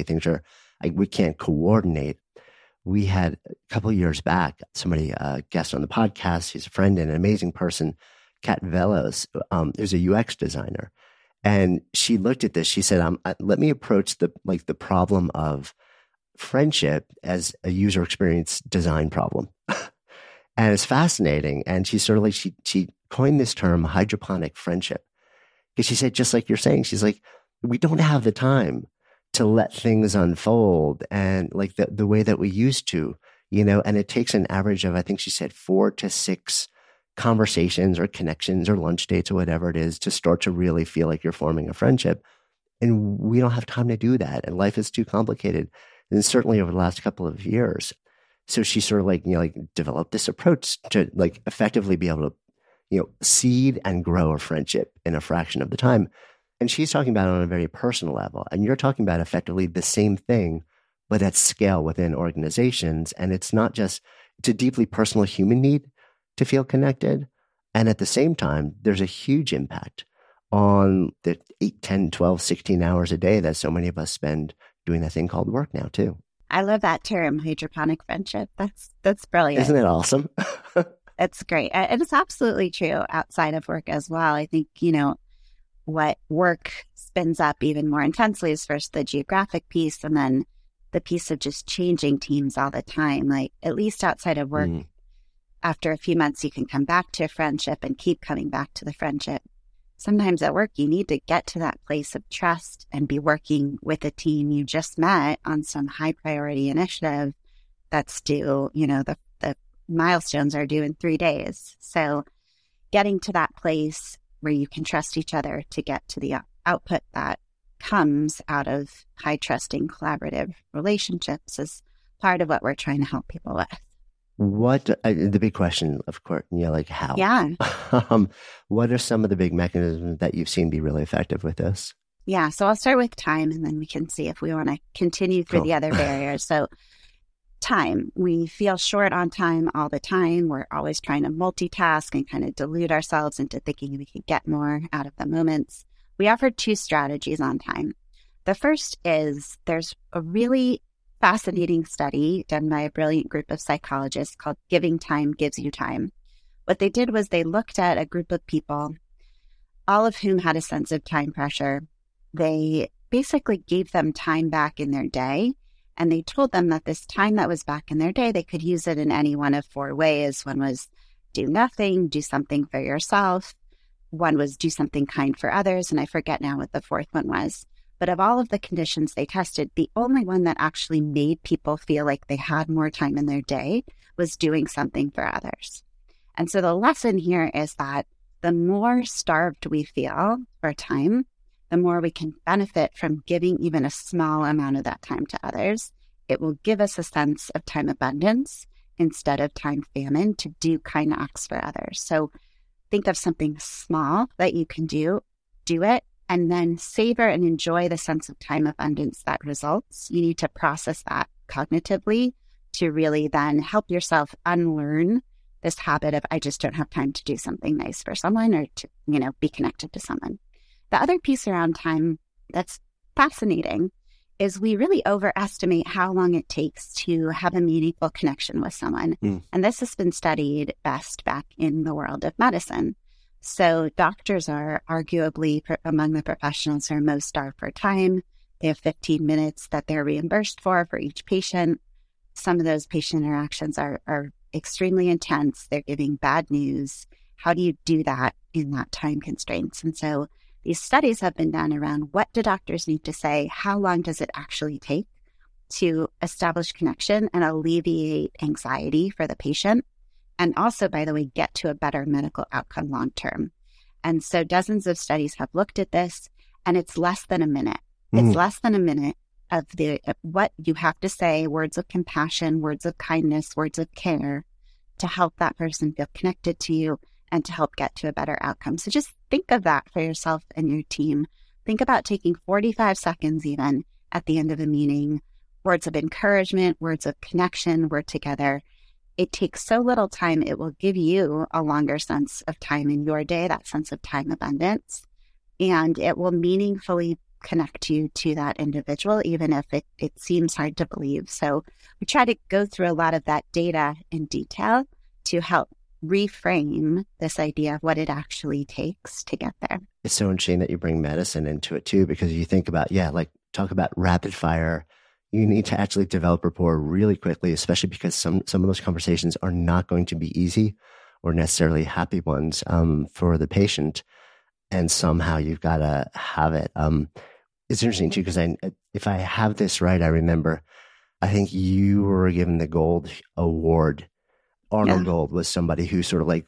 We can't coordinate. We had a couple of years back, somebody guest on the podcast. She's a friend and an amazing person, Kat Velos, who's a UX designer. And she looked at this. She said, let me approach the problem of friendship as a user experience design problem. And it's fascinating. And she sort of like, she coined this term hydroponic friendship. Because she said, just like you're saying, she's like, we don't have the time to let things unfold and like the way that we used to, and it takes an average of, I think she said 4 to 6 conversations or connections or lunch dates or whatever it is to start to really feel like you're forming a friendship. And we don't have time to do that. And life is too complicated. And certainly over the last couple of years. So she sort of developed this approach to like effectively be able to, seed and grow a friendship in a fraction of the time. And she's talking about it on a very personal level. And you're talking about effectively the same thing, but at scale within organizations. And it's a deeply personal human need to feel connected. And at the same time, there's a huge impact on the 8, 10, 12, 16 hours a day that so many of us spend doing that thing called work now too. I love that term, hydroponic friendship. That's brilliant. Isn't it awesome? It's great. And it's absolutely true outside of work as well. I think, what work spins up even more intensely is first the geographic piece and then the piece of just changing teams all the time. Like at least outside of work, after a few months, you can come back to a friendship and keep coming back to the friendship. Sometimes at work, you need to get to that place of trust and be working with a team you just met on some high priority initiative that's due, the milestones are due in 3 days. So getting to that place where you can trust each other to get to the output that comes out of high trusting collaborative relationships is part of what we're trying to help people with. What the big question, of course, how? Yeah. What are some of the big mechanisms that you've seen be really effective with this? Yeah. So I'll start with time and then we can see if we want to continue through the other barriers. So time, we feel short on time all the time. We're always trying to multitask and kind of delude ourselves into thinking we can get more out of the moments. We offered 2 strategies on time. The first is there's a really fascinating study done by a brilliant group of psychologists called Giving Time Gives You Time. What they did was they looked at a group of people, all of whom had a sense of time pressure. They basically gave them time back in their day, and they told them that this time that was back in their day, they could use it in any one of 4 ways. One was do nothing, do something for yourself. One was do something kind for others, and I forget now what the 4th one was. But of all of the conditions they tested, the only one that actually made people feel like they had more time in their day was doing something for others. And so the lesson here is that the more starved we feel for time, the more we can benefit from giving even a small amount of that time to others. It will give us a sense of time abundance instead of time famine to do kind acts for others. So think of something small that you can do it, and then savor and enjoy the sense of time abundance that results. You need to process that cognitively to really then help yourself unlearn this habit of, I just don't have time to do something nice for someone or to, be connected to someone. The other piece around time that's fascinating is we really overestimate how long it takes to have a meaningful connection with someone. And this has been studied best back in the world of medicine. So doctors are arguably among the professionals who are most starved for time. They have 15 minutes that they're reimbursed for each patient. Some of those patient interactions are extremely intense. They're giving bad news. How do you do that in that time constraints? And so these studies have been done around what do doctors need to say, how long does it actually take to establish connection and alleviate anxiety for the patient, and also, by the way, get to a better medical outcome long term. And so dozens of studies have looked at this, and it's less than a minute. It's less than a minute of what you have to say, words of compassion, words of kindness, words of care to help that person feel connected to you and to help get to a better outcome. So just think of that for yourself and your team. Think about taking 45 seconds even at the end of a meeting, words of encouragement, words of connection, we're together. It takes so little time, it will give you a longer sense of time in your day, that sense of time abundance, and it will meaningfully connect you to that individual, even if it seems hard to believe. So we try to go through a lot of that data in detail to help reframe this idea of what it actually takes to get there. It's so interesting that you bring medicine into it too, because you think about, talk about rapid fire. You need to actually develop rapport really quickly, especially because some of those conversations are not going to be easy or necessarily happy ones for the patient. And somehow you've got to have it. It's interesting too, because if I have this right, I remember, I think you were given the Gold Award. Arnold Gold was somebody who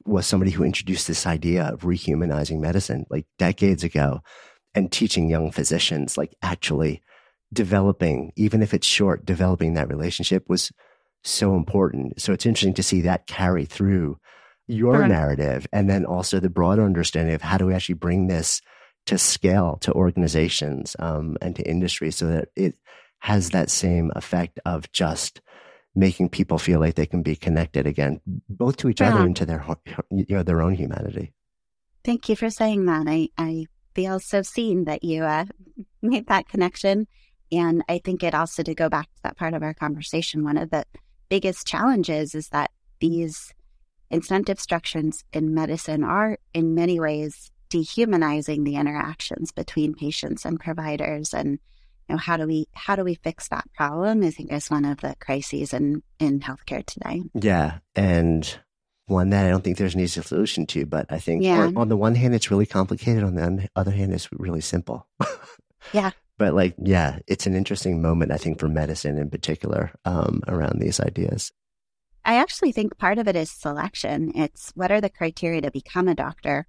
who introduced this idea of rehumanizing medicine decades ago, and teaching young physicians actually developing, even if it's short, developing that relationship was so important. So it's interesting to see that carry through your narrative, and then also the broader understanding of how do we actually bring this to scale to organizations and to industry so that it has that same effect of just making people feel like they can be connected again, both to each other and to their own humanity. Thank you for saying that. I feel so seen that you made that connection. And I think it also, to go back to that part of our conversation, one of the biggest challenges is that these incentive structures in medicine are in many ways dehumanizing the interactions between patients and providers. And how do we fix that problem? I think is one of the crises in healthcare today. Yeah, and one that I don't think there's an easy solution to, but I think on the one hand it's really complicated, on the other hand it's really simple. Yeah. But it's an interesting moment, I think, for medicine in particular around these ideas. I actually think part of it is selection. It's what are the criteria to become a doctor?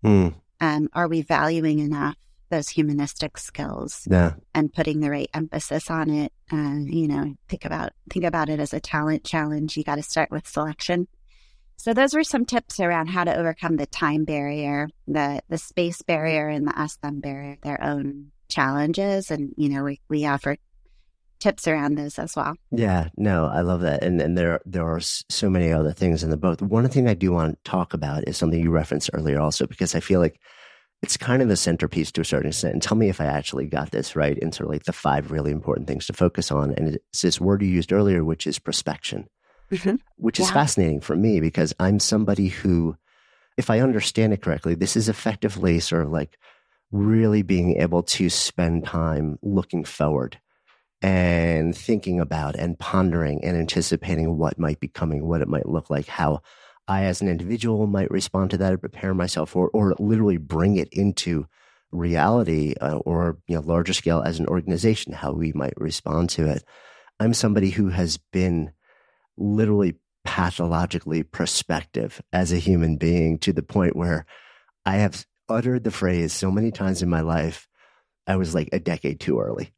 Are we valuing enough those humanistic skills and putting the right emphasis on it? Think about it as a talent challenge. You got to start with selection. So those were some tips around how to overcome the time barrier, the space barrier, and the us-them barrier, their own challenges. And, we offer tips around those as well. Yeah, no, I love that. And there are so many other things in the book. One thing I do want to talk about is something you referenced earlier also, because I feel like it's kind of the centerpiece to a certain extent. And tell me if I actually got this right in sort of like the 5 really important things to focus on. And it's this word you used earlier, which is prospection, which is fascinating for me because I'm somebody who, if I understand it correctly, this is effectively sort of like really being able to spend time looking forward and thinking about and pondering and anticipating what might be coming, what it might look like, how I as an individual might respond to that or prepare myself for, or literally bring it into reality or larger scale as an organization, how we might respond to it. I'm somebody who has been literally pathologically prospective as a human being to the point where I have uttered the phrase so many times in my life, I was like a decade too early.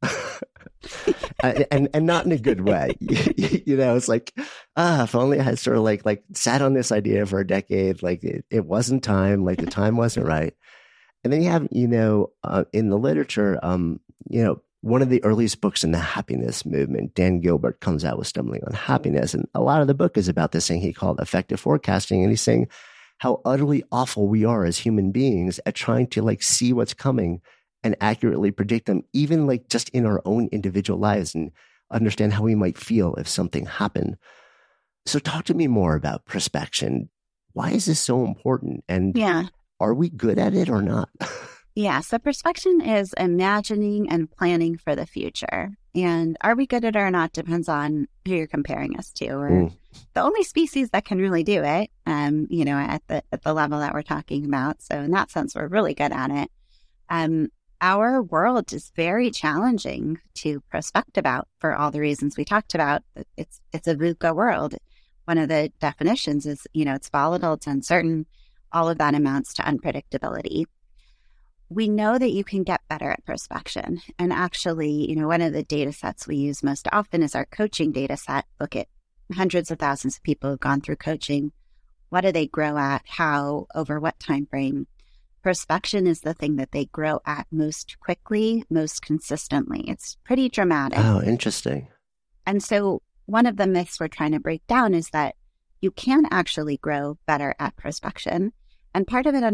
and not in a good way. It's like, if only I had sort of like sat on this idea for a decade, like it wasn't time, like the time wasn't right. And then you have, in the literature, one of the earliest books in the happiness movement, Dan Gilbert comes out with Stumbling on Happiness. And a lot of the book is about this thing he called effective forecasting. And he's saying how utterly awful we are as human beings at trying to like see what's coming and accurately predict them, even like just in our own individual lives and understand how we might feel if something happened. So talk to me more about prospection. Why is this so important? And are we good at it or not? Yeah. So prospection is imagining and planning for the future. And are we good at it or not depends on who you're comparing us to. We're the only species that can really do it, at the level that we're talking about. So in that sense, we're really good at it. Our world is very challenging to prospect about for all the reasons we talked about. It's a VUCA world. One of the definitions is, it's volatile, it's uncertain. All of that amounts to unpredictability. We know that you can get better at prospection. And actually, one of the data sets we use most often is our coaching data set. Look at hundreds of thousands of people who've gone through coaching. What do they grow at? How? Over what time frame? Prospection is the thing that they grow at most quickly, most consistently. It's pretty dramatic. Oh, interesting. And so one of the myths we're trying to break down is that you can actually grow better at prospection. And part of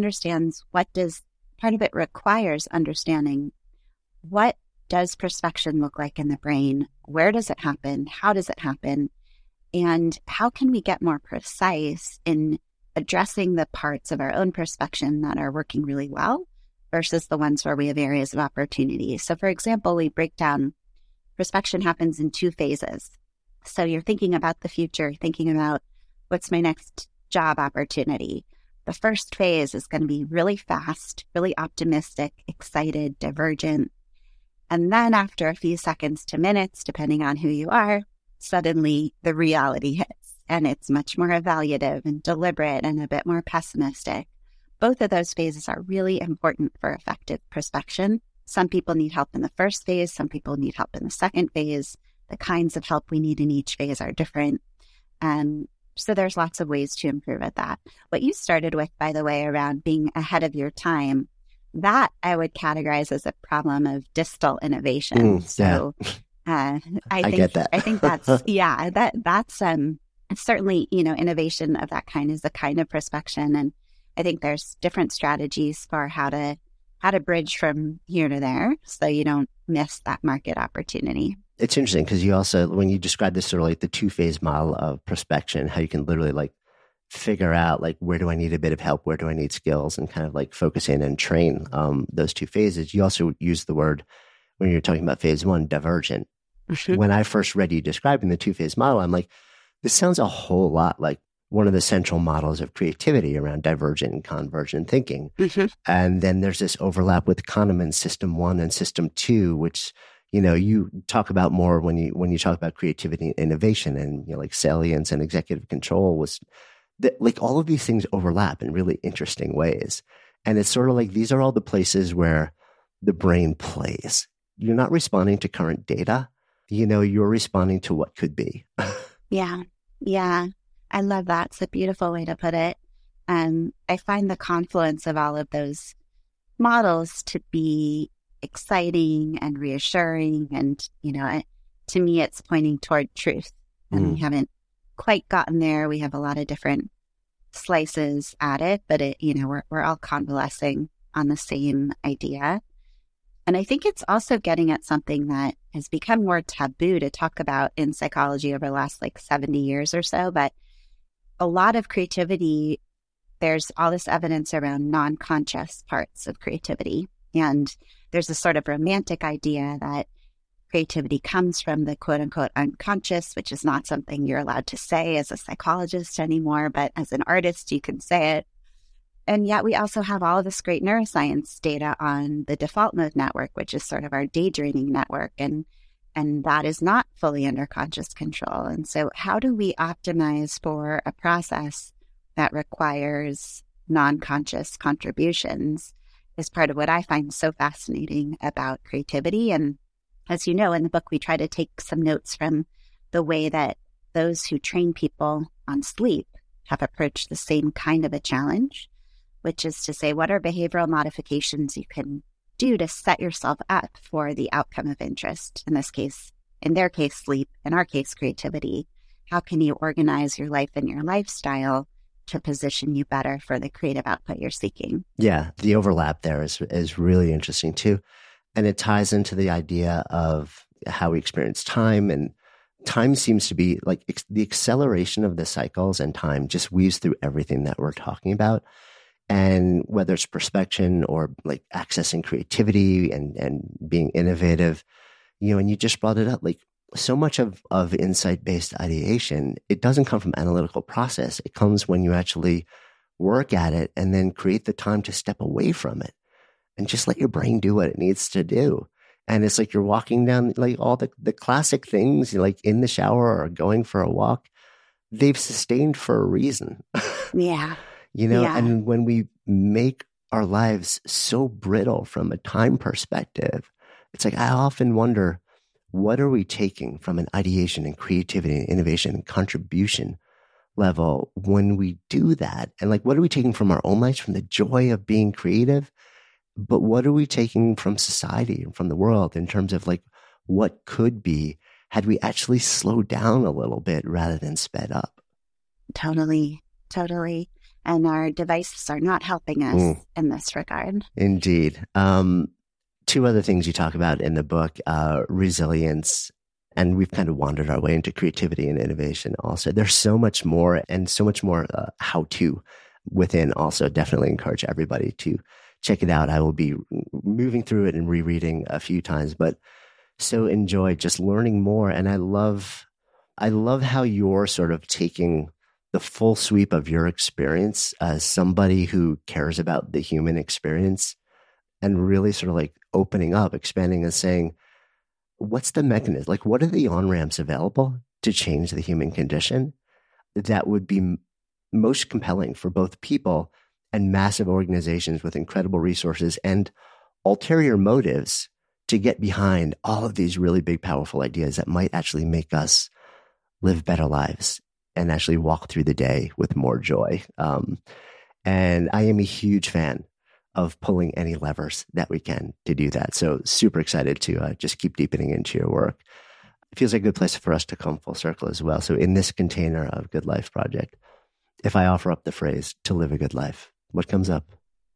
it requires understanding what does prospection look like in the brain? Where does it happen? How does it happen? And how can we get more precise in addressing the parts of our own prospection that are working really well versus the ones where we have areas of opportunity. So for example, we break down prospection happens in 2 phases. So you're thinking about the future, thinking about what's my next job opportunity. The first phase is going to be really fast, really optimistic, excited, divergent. And then after a few seconds to minutes, depending on who you are, suddenly the reality hits. And it's much more evaluative and deliberate and a bit more pessimistic. Both of those phases are really important for effective prospection. Some people need help in the first phase. Some people need help in the second phase. The kinds of help we need in each phase are different. So there's lots of ways to improve at that. What you started with, by the way, around being ahead of your time, that I would categorize as a problem of distal innovation. I get that. I think that's, that's certainly, innovation of that kind is a kind of prospection. And I think there's different strategies for how to bridge from here to there so you don't miss that market opportunity. It's interesting because you also, when you describe this sort of like the 2-phase model of prospection, how you can literally like figure out like, where do I need a bit of help? Where do I need skills? And kind of like focus in and train those 2 phases. You also use the word, when you're talking about phase 1, divergent. When I first read you describing the 2-phase model, I'm like, this sounds a whole lot like one of the central models of creativity around divergent and convergent thinking. And then there's this overlap with Kahneman's System 1 and System 2, which, you talk about more when you talk about creativity and innovation and, like salience and executive control was that, like all of these things overlap in really interesting ways. And it's sort of like, these are all the places where the brain plays. You're not responding to current data. You're responding to what could be. Yeah. I love that. It's a beautiful way to put it. I find the confluence of all of those models to be exciting and reassuring. And, to me, it's pointing toward truth. And we haven't quite gotten there. We have a lot of different slices at it, but we're all convalescing on the same idea. And I think it's also getting at something that has become more taboo to talk about in psychology over the last 70 years or so. But a lot of creativity, there's all this evidence around non-conscious parts of creativity. And there's this sort of romantic idea that creativity comes from the quote unquote unconscious, which is not something you're allowed to say as a psychologist anymore, but as an artist, you can say it. And yet we also have all of this great neuroscience data on the default mode network, which is sort of our daydreaming network. And that is not fully under conscious control. And so how do we optimize for a process that requires non-conscious contributions is part of what I find so fascinating about creativity. And as you know, in the book, we try to take some notes from the way that those who train people on sleep have approached the same kind of a challenge, which is to say, what are behavioral modifications you can do to set yourself up for the outcome of interest? In this case, in their case, sleep, in our case, creativity. How can you organize your life and your lifestyle to position you better for the creative output you're seeking? Yeah, the overlap there is really interesting too. And it ties into the idea of how we experience time. And time seems to be the acceleration of the cycles, and time just weaves through everything that we're talking about. And whether it's perspection or accessing creativity and being innovative, and you just brought it up, so much of insight-based ideation, it doesn't come from analytical process. It comes when you actually work at it and then create the time to step away from it and just let your brain do what it needs to do. And it's like you're walking down all the classic things, in the shower or going for a walk, they've sustained for a reason. Yeah. And when we make our lives so brittle from a time perspective, it's I often wonder, what are we taking from an ideation and creativity and innovation and contribution level when we do that? And what are we taking from our own lives, from the joy of being creative? But what are we taking from society and from the world in terms of what could be had we actually slowed down a little bit rather than sped up? Totally. And our devices are not helping us in this regard. Indeed. Two other things you talk about in the book, resilience, and we've kind of wandered our way into creativity and innovation also. There's so much more and so much more how-to within also. Definitely encourage everybody to check it out. I will be moving through it and rereading a few times, but so enjoy just learning more. And I love how you're sort of taking the full sweep of your experience as somebody who cares about the human experience and really sort of opening up, expanding and saying, what's the mechanism? What are the on-ramps available to change the human condition that would be most compelling for both people and massive organizations with incredible resources and ulterior motives to get behind all of these really big, powerful ideas that might actually make us live better lives and actually walk through the day with more joy. And I am a huge fan of pulling any levers that we can to do that. So super excited to just keep deepening into your work. It feels like a good place for us to come full circle as well. So in this container of Good Life Project, if I offer up the phrase to live a good life, what comes up?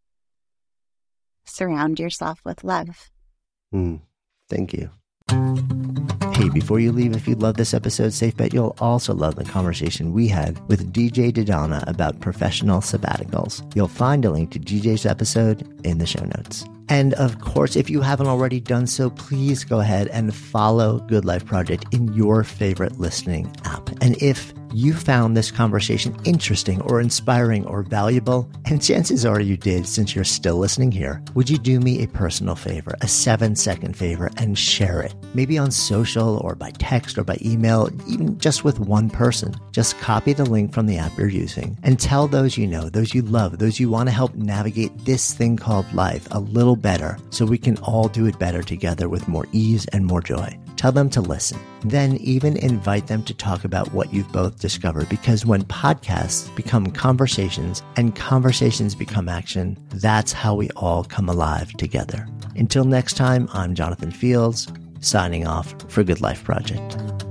Surround yourself with love. Thank you. Hey, before you leave, if you love this episode, safe bet you'll also love the conversation we had with DJ Didana about professional sabbaticals. You'll find a link to DJ's episode in the show notes. And of course, if you haven't already done so, please go ahead and follow Good Life Project in your favorite listening app. And if you found this conversation interesting or inspiring or valuable, and chances are you did since you're still listening here, would you do me a personal favor, a 7-second favor, and share it? Maybe on social or by text or by email, even just with one person. Just copy the link from the app you're using and tell those you know, those you love, those you want to help navigate this thing called life a little better so we can all do it better together with more ease and more joy. Tell them to listen. Then even invite them to talk about what you've both discovered, because when podcasts become conversations and conversations become action, that's how we all come alive together. Until next time, I'm Jonathan Fields, signing off for Good Life Project.